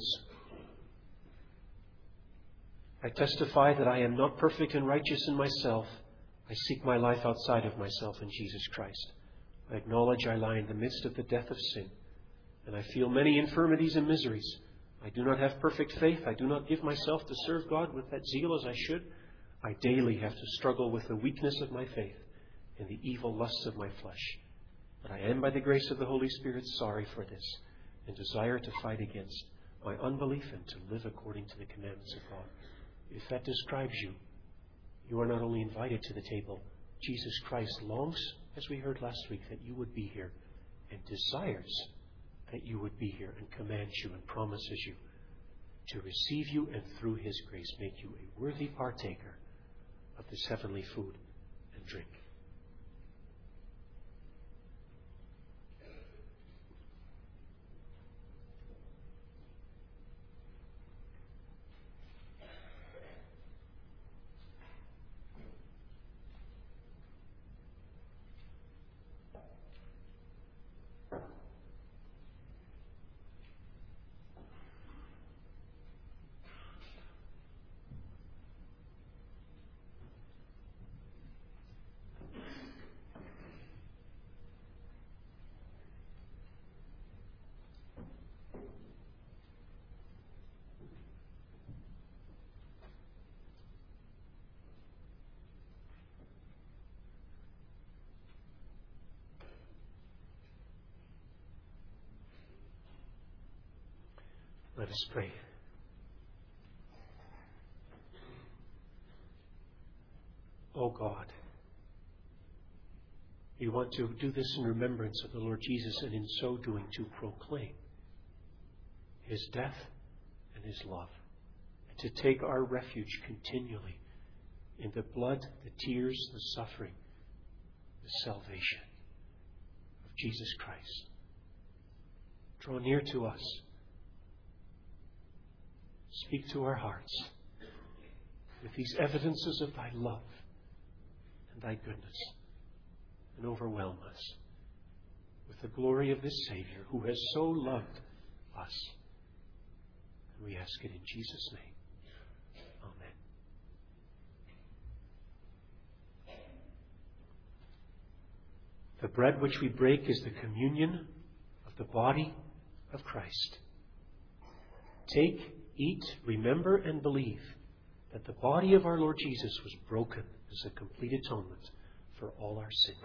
I testify that I am not perfect and righteous in myself. I seek my life outside of myself in Jesus Christ. I acknowledge I lie in the midst of the death of sin, and I feel many infirmities and miseries. I do not have perfect faith. I do not give myself to serve God with that zeal as I should. I daily have to struggle with the weakness of my faith and the evil lusts of my flesh. But I am, by the grace of the Holy Spirit, sorry for this and desire to fight against my unbelief and to live according to the commandments of God. If that describes you, you are not only invited to the table, Jesus Christ longs, as we heard last week, that you would be here and desires that you would be here and commands you and promises you to receive you and through His grace make you a worthy partaker of this heavenly food and drink. Let us pray. O God, we want to do this in remembrance of the Lord Jesus, and in so doing to proclaim His death and His love, and to take our refuge continually in the blood, the tears, the suffering, the salvation of Jesus Christ. Draw near to us. Speak to our hearts with these evidences of Thy love and Thy goodness, and overwhelm us with the glory of this Savior who has so loved us. And we ask it in Jesus' name. Amen. The bread which we break is the communion of the body of Christ. Take, eat, remember, and believe that the body of our Lord Jesus was broken as a complete atonement for all our sin.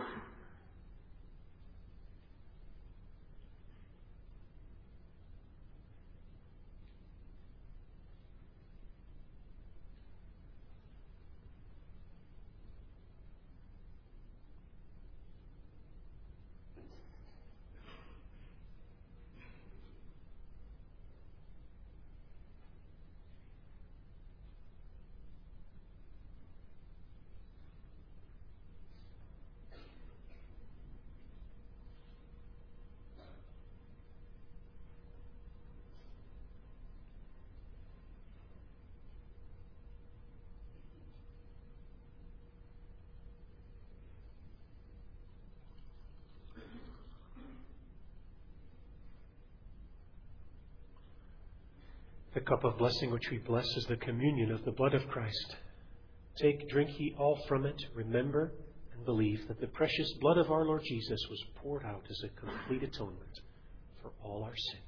The cup of blessing which we bless is the communion of the blood of Christ. Take, drink ye all from it. Remember and believe that the precious blood of our Lord Jesus was poured out as a complete atonement for all our sin.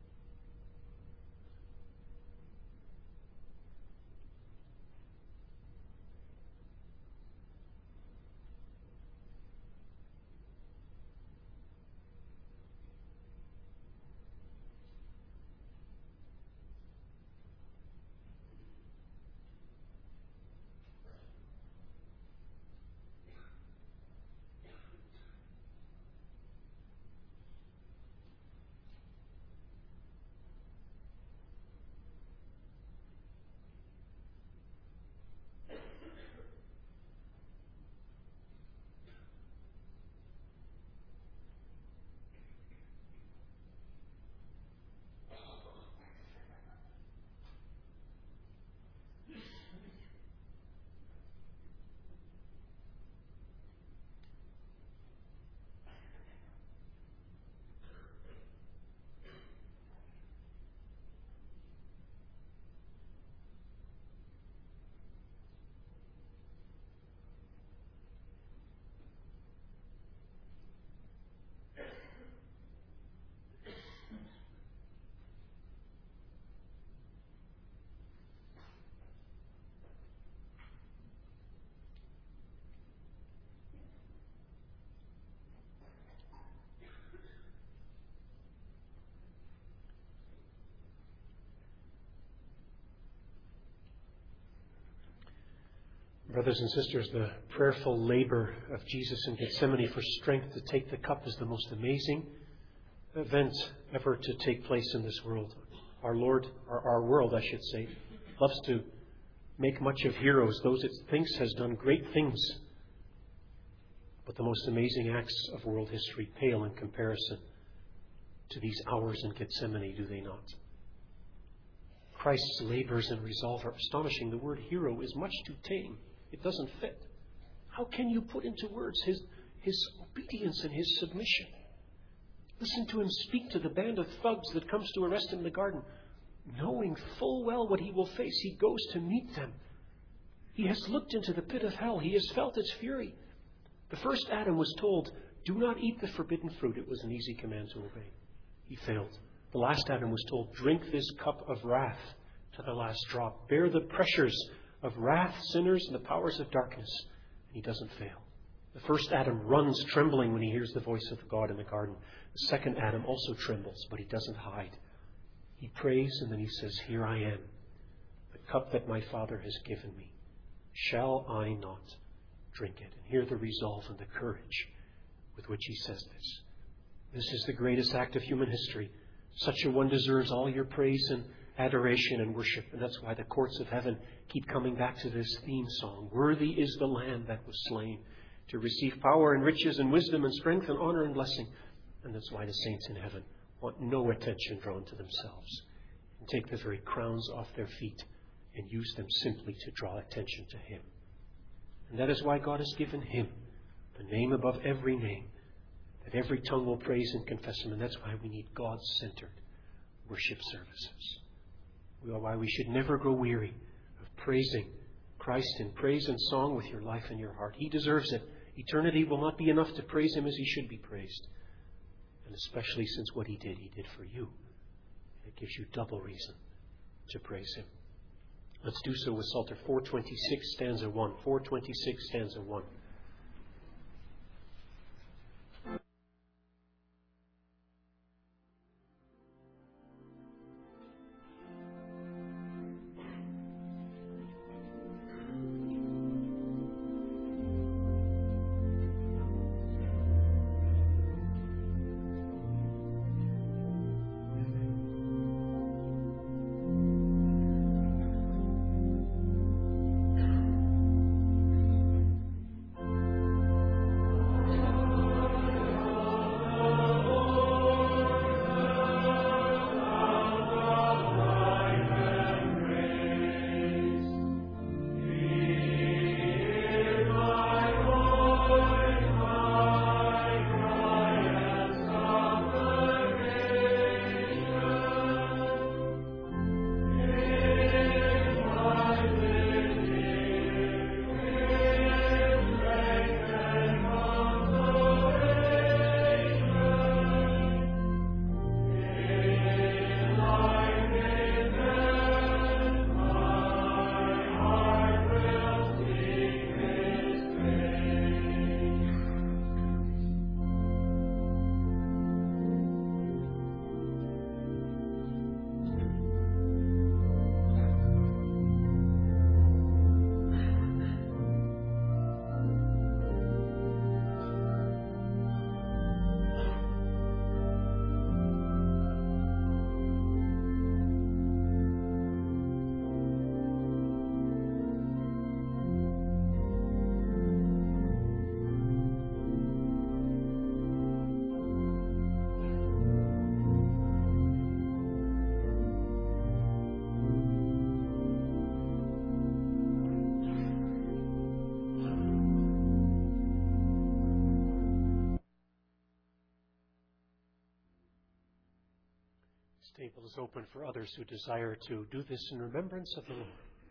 Brothers and sisters, the prayerful labor of Jesus in Gethsemane for strength to take the cup is the most amazing event ever to take place in this world. Our Lord, or our world, I should say, loves to make much of heroes, those it thinks has done great things. But the most amazing acts of world history pale in comparison to these hours in Gethsemane, do they not? Christ's labors and resolve are astonishing. The word hero is much too tame. It doesn't fit. How can you put into words his, his obedience and his submission? Listen to him speak to the band of thugs that comes to arrest him in the garden. Knowing full well what he will face, he goes to meet them. He has looked into the pit of hell. He has felt its fury. The first Adam was told, do not eat the forbidden fruit. It was an easy command to obey. He failed. The last Adam was told, drink this cup of wrath to the last drop. Bear the pressures of wrath, sinners, and the powers of darkness. And he doesn't fail. The first Adam runs trembling when he hears the voice of God in the garden. The second Adam also trembles, but he doesn't hide. He prays and then he says, here I am. The cup that my Father has given me. Shall I not drink it. And hear the resolve and the courage with which he says this. This is the greatest act of human history. Such a one deserves all your praise and adoration and worship. And that's why the courts of heaven keep coming back to this theme song. Worthy is the Lamb that was slain to receive power and riches and wisdom and strength and honor and blessing. And that's why the saints in heaven want no attention drawn to themselves and take the very crowns off their feet and use them simply to draw attention to him. And that is why God has given him the name above every name, that every tongue will praise and confess him. And that's why we need God-centered worship services. Why we should never grow weary of praising Christ in praise and song with your life and your heart. He deserves it. Eternity will not be enough to praise him as he should be praised. And especially since what he did, he did for you. It gives you double reason to praise him. Let's do so with Psalter four twenty-six, stanza one. four twenty-six, stanza one. This table is open for others who desire to do this in remembrance of the Lord.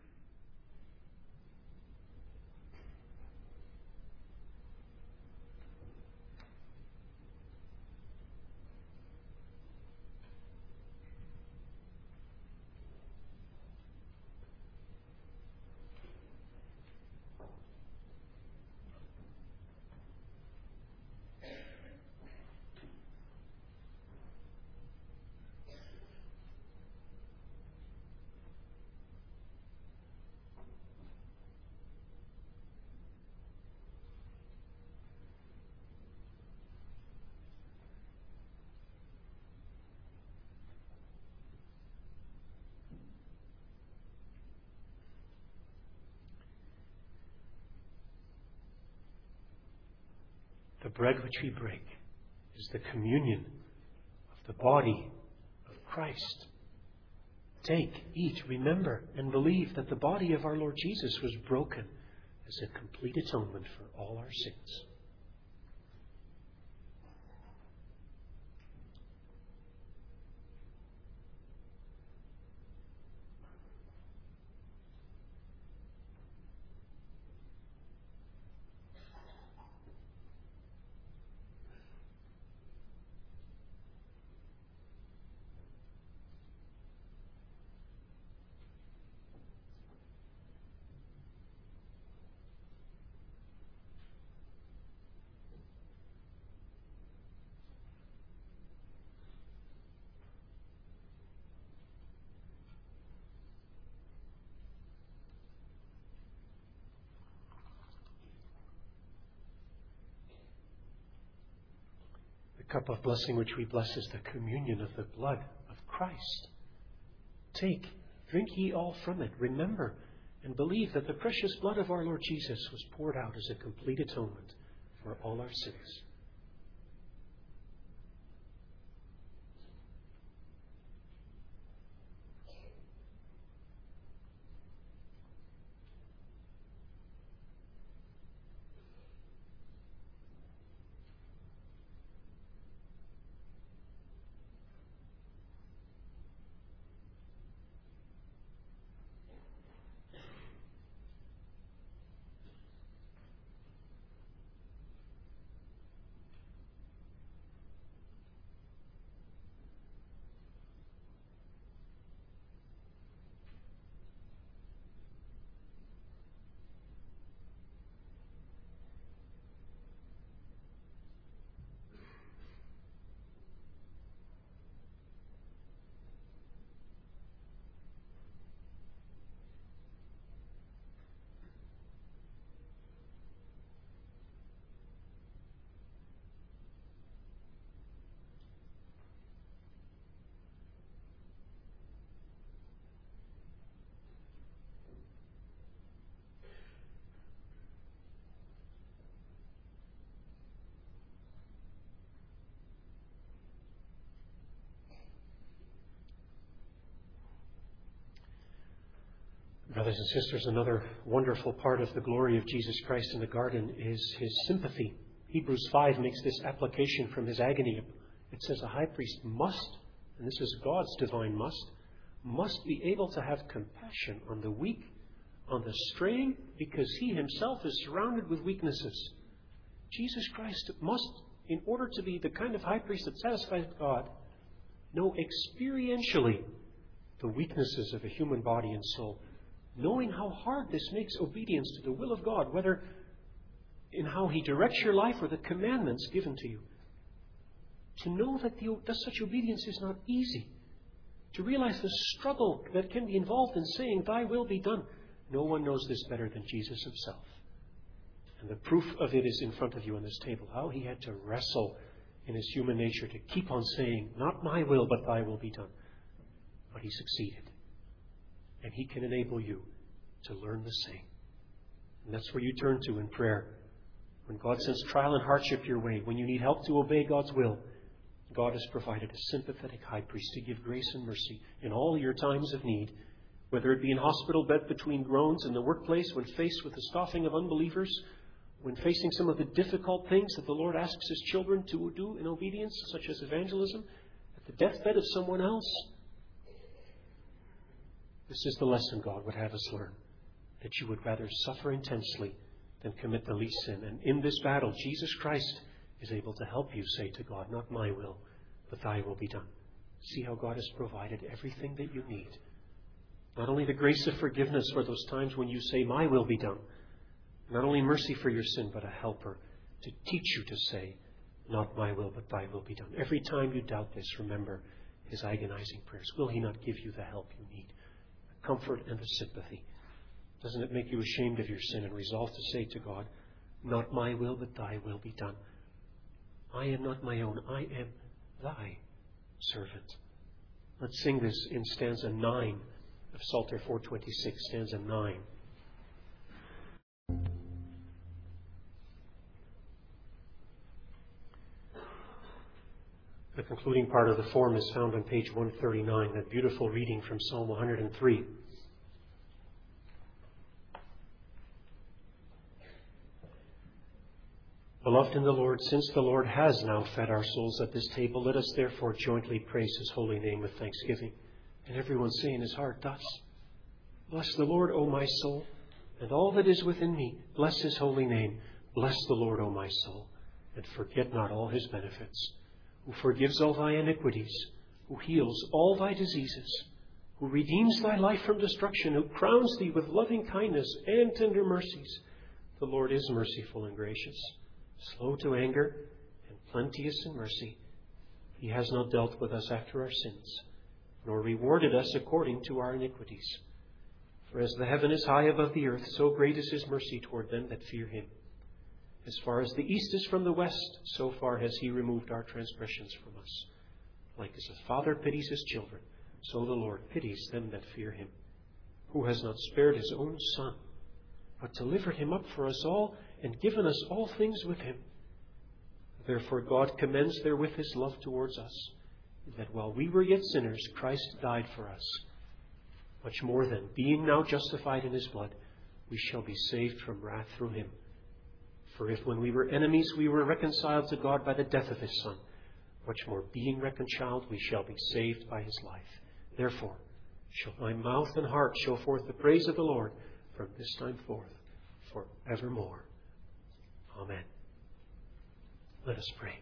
The bread which we break is the communion of the body of Christ. Take, eat, remember, and believe that the body of our Lord Jesus was broken as a complete atonement for all our sins. cup of blessing which we bless is the communion of the blood of Christ. Take, drink ye all from it. Remember and believe that the precious blood of our Lord Jesus was poured out as a complete atonement for all our sins. Brothers and sisters, another wonderful part of the glory of Jesus Christ in the garden is his sympathy. Hebrews five makes this application from his agony. It says a high priest must, and this is God's divine must, must be able to have compassion on the weak, on the straying, because he himself is surrounded with weaknesses. Jesus Christ must, in order to be the kind of high priest that satisfies God, know experientially the weaknesses of a human body and soul, knowing how hard this makes obedience to the will of God, whether in how he directs your life or the commandments given to you. To know that, the, that such obedience is not easy. To realize the struggle that can be involved in saying, thy will be done. No one knows this better than Jesus himself. And the proof of it is in front of you on this table. How he had to wrestle in his human nature to keep on saying, not my will, but thy will be done. But he succeeded. And he can enable you to learn the same. And that's where you turn to in prayer. When God sends trial and hardship your way, when you need help to obey God's will, God has provided a sympathetic high priest to give grace and mercy in all your times of need, whether it be in hospital bed between groans, in the workplace, when faced with the scoffing of unbelievers, when facing some of the difficult things that the Lord asks his children to do in obedience, such as evangelism, at the deathbed of someone else. This is the lesson God would have us learn, that you would rather suffer intensely than commit the least sin. And in this battle, Jesus Christ is able to help you say to God, not my will, but thy will be done. See how God has provided everything that you need. Not only the grace of forgiveness for those times when you say, my will be done. Not only mercy for your sin, but a helper to teach you to say, not my will, but thy will be done. Every time you doubt this, remember his agonizing prayers. Will he not give you the help you need? The comfort and the sympathy. Doesn't it make you ashamed of your sin and resolve to say to God, not my will, but thy will be done? I am not my own. I am thy servant. Let's sing this in stanza nine of Psalter four twenty-six, stanza nine. The concluding part of the form is found on page one thirty-nine, that beautiful reading from Psalm one hundred three. Beloved in the Lord, since the Lord has now fed our souls at this table, let us therefore jointly praise his holy name with thanksgiving. And everyone say in his heart thus, bless the Lord, O my soul, and all that is within me. Bless his holy name. Bless the Lord, O my soul, and forget not all his benefits, who forgives all thy iniquities, who heals all thy diseases, who redeems thy life from destruction, who crowns thee with loving kindness and tender mercies. The Lord is merciful and gracious, slow to anger, and plenteous in mercy. He has not dealt with us after our sins, nor rewarded us according to our iniquities. For as the heaven is high above the earth, so great is his mercy toward them that fear him. As far as the east is from the west, so far has He removed our transgressions from us. Like as a father pities his children, so the Lord pities them that fear Him, who has not spared His own Son, but delivered Him up for us all, and given us all things with Him. Therefore God commends therewith His love towards us, that while we were yet sinners, Christ died for us. Much more then, being now justified in His blood, we shall be saved from wrath through Him. For if when we were enemies we were reconciled to God by the death of His Son, much more being reconciled we shall be saved by His life. Therefore shall my mouth and heart show forth the praise of the Lord from this time forth, for evermore. Amen. Let us pray.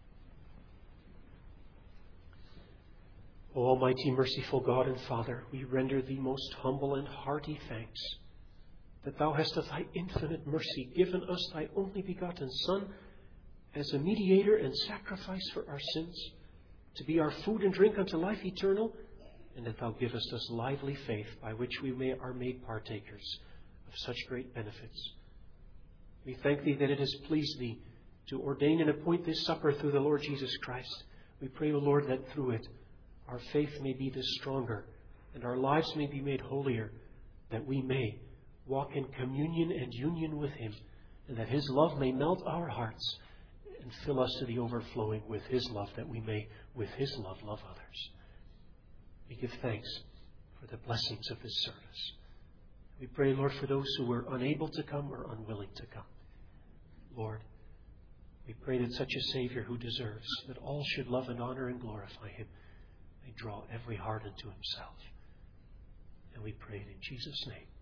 O Almighty, merciful God and Father, we render Thee most humble and hearty thanks that Thou hast of Thy infinite mercy given us Thy only begotten Son as a mediator and sacrifice for our sins, to be our food and drink unto life eternal, and that Thou givest us lively faith by which we may, are made partakers of such great benefits. We thank Thee that it has pleased Thee to ordain and appoint this supper through the Lord Jesus Christ. We pray, O Lord, that through it our faith may be the stronger and our lives may be made holier, that we may walk in communion and union with Him, and that His love may melt our hearts and fill us to the overflowing with His love, that we may, with His love, love others. We give thanks for the blessings of this service. We pray, Lord, for those who were unable to come or unwilling to come. Lord, we pray that such a Savior who deserves that all should love and honor and glorify Him may draw every heart unto Himself. And we pray it in Jesus' name.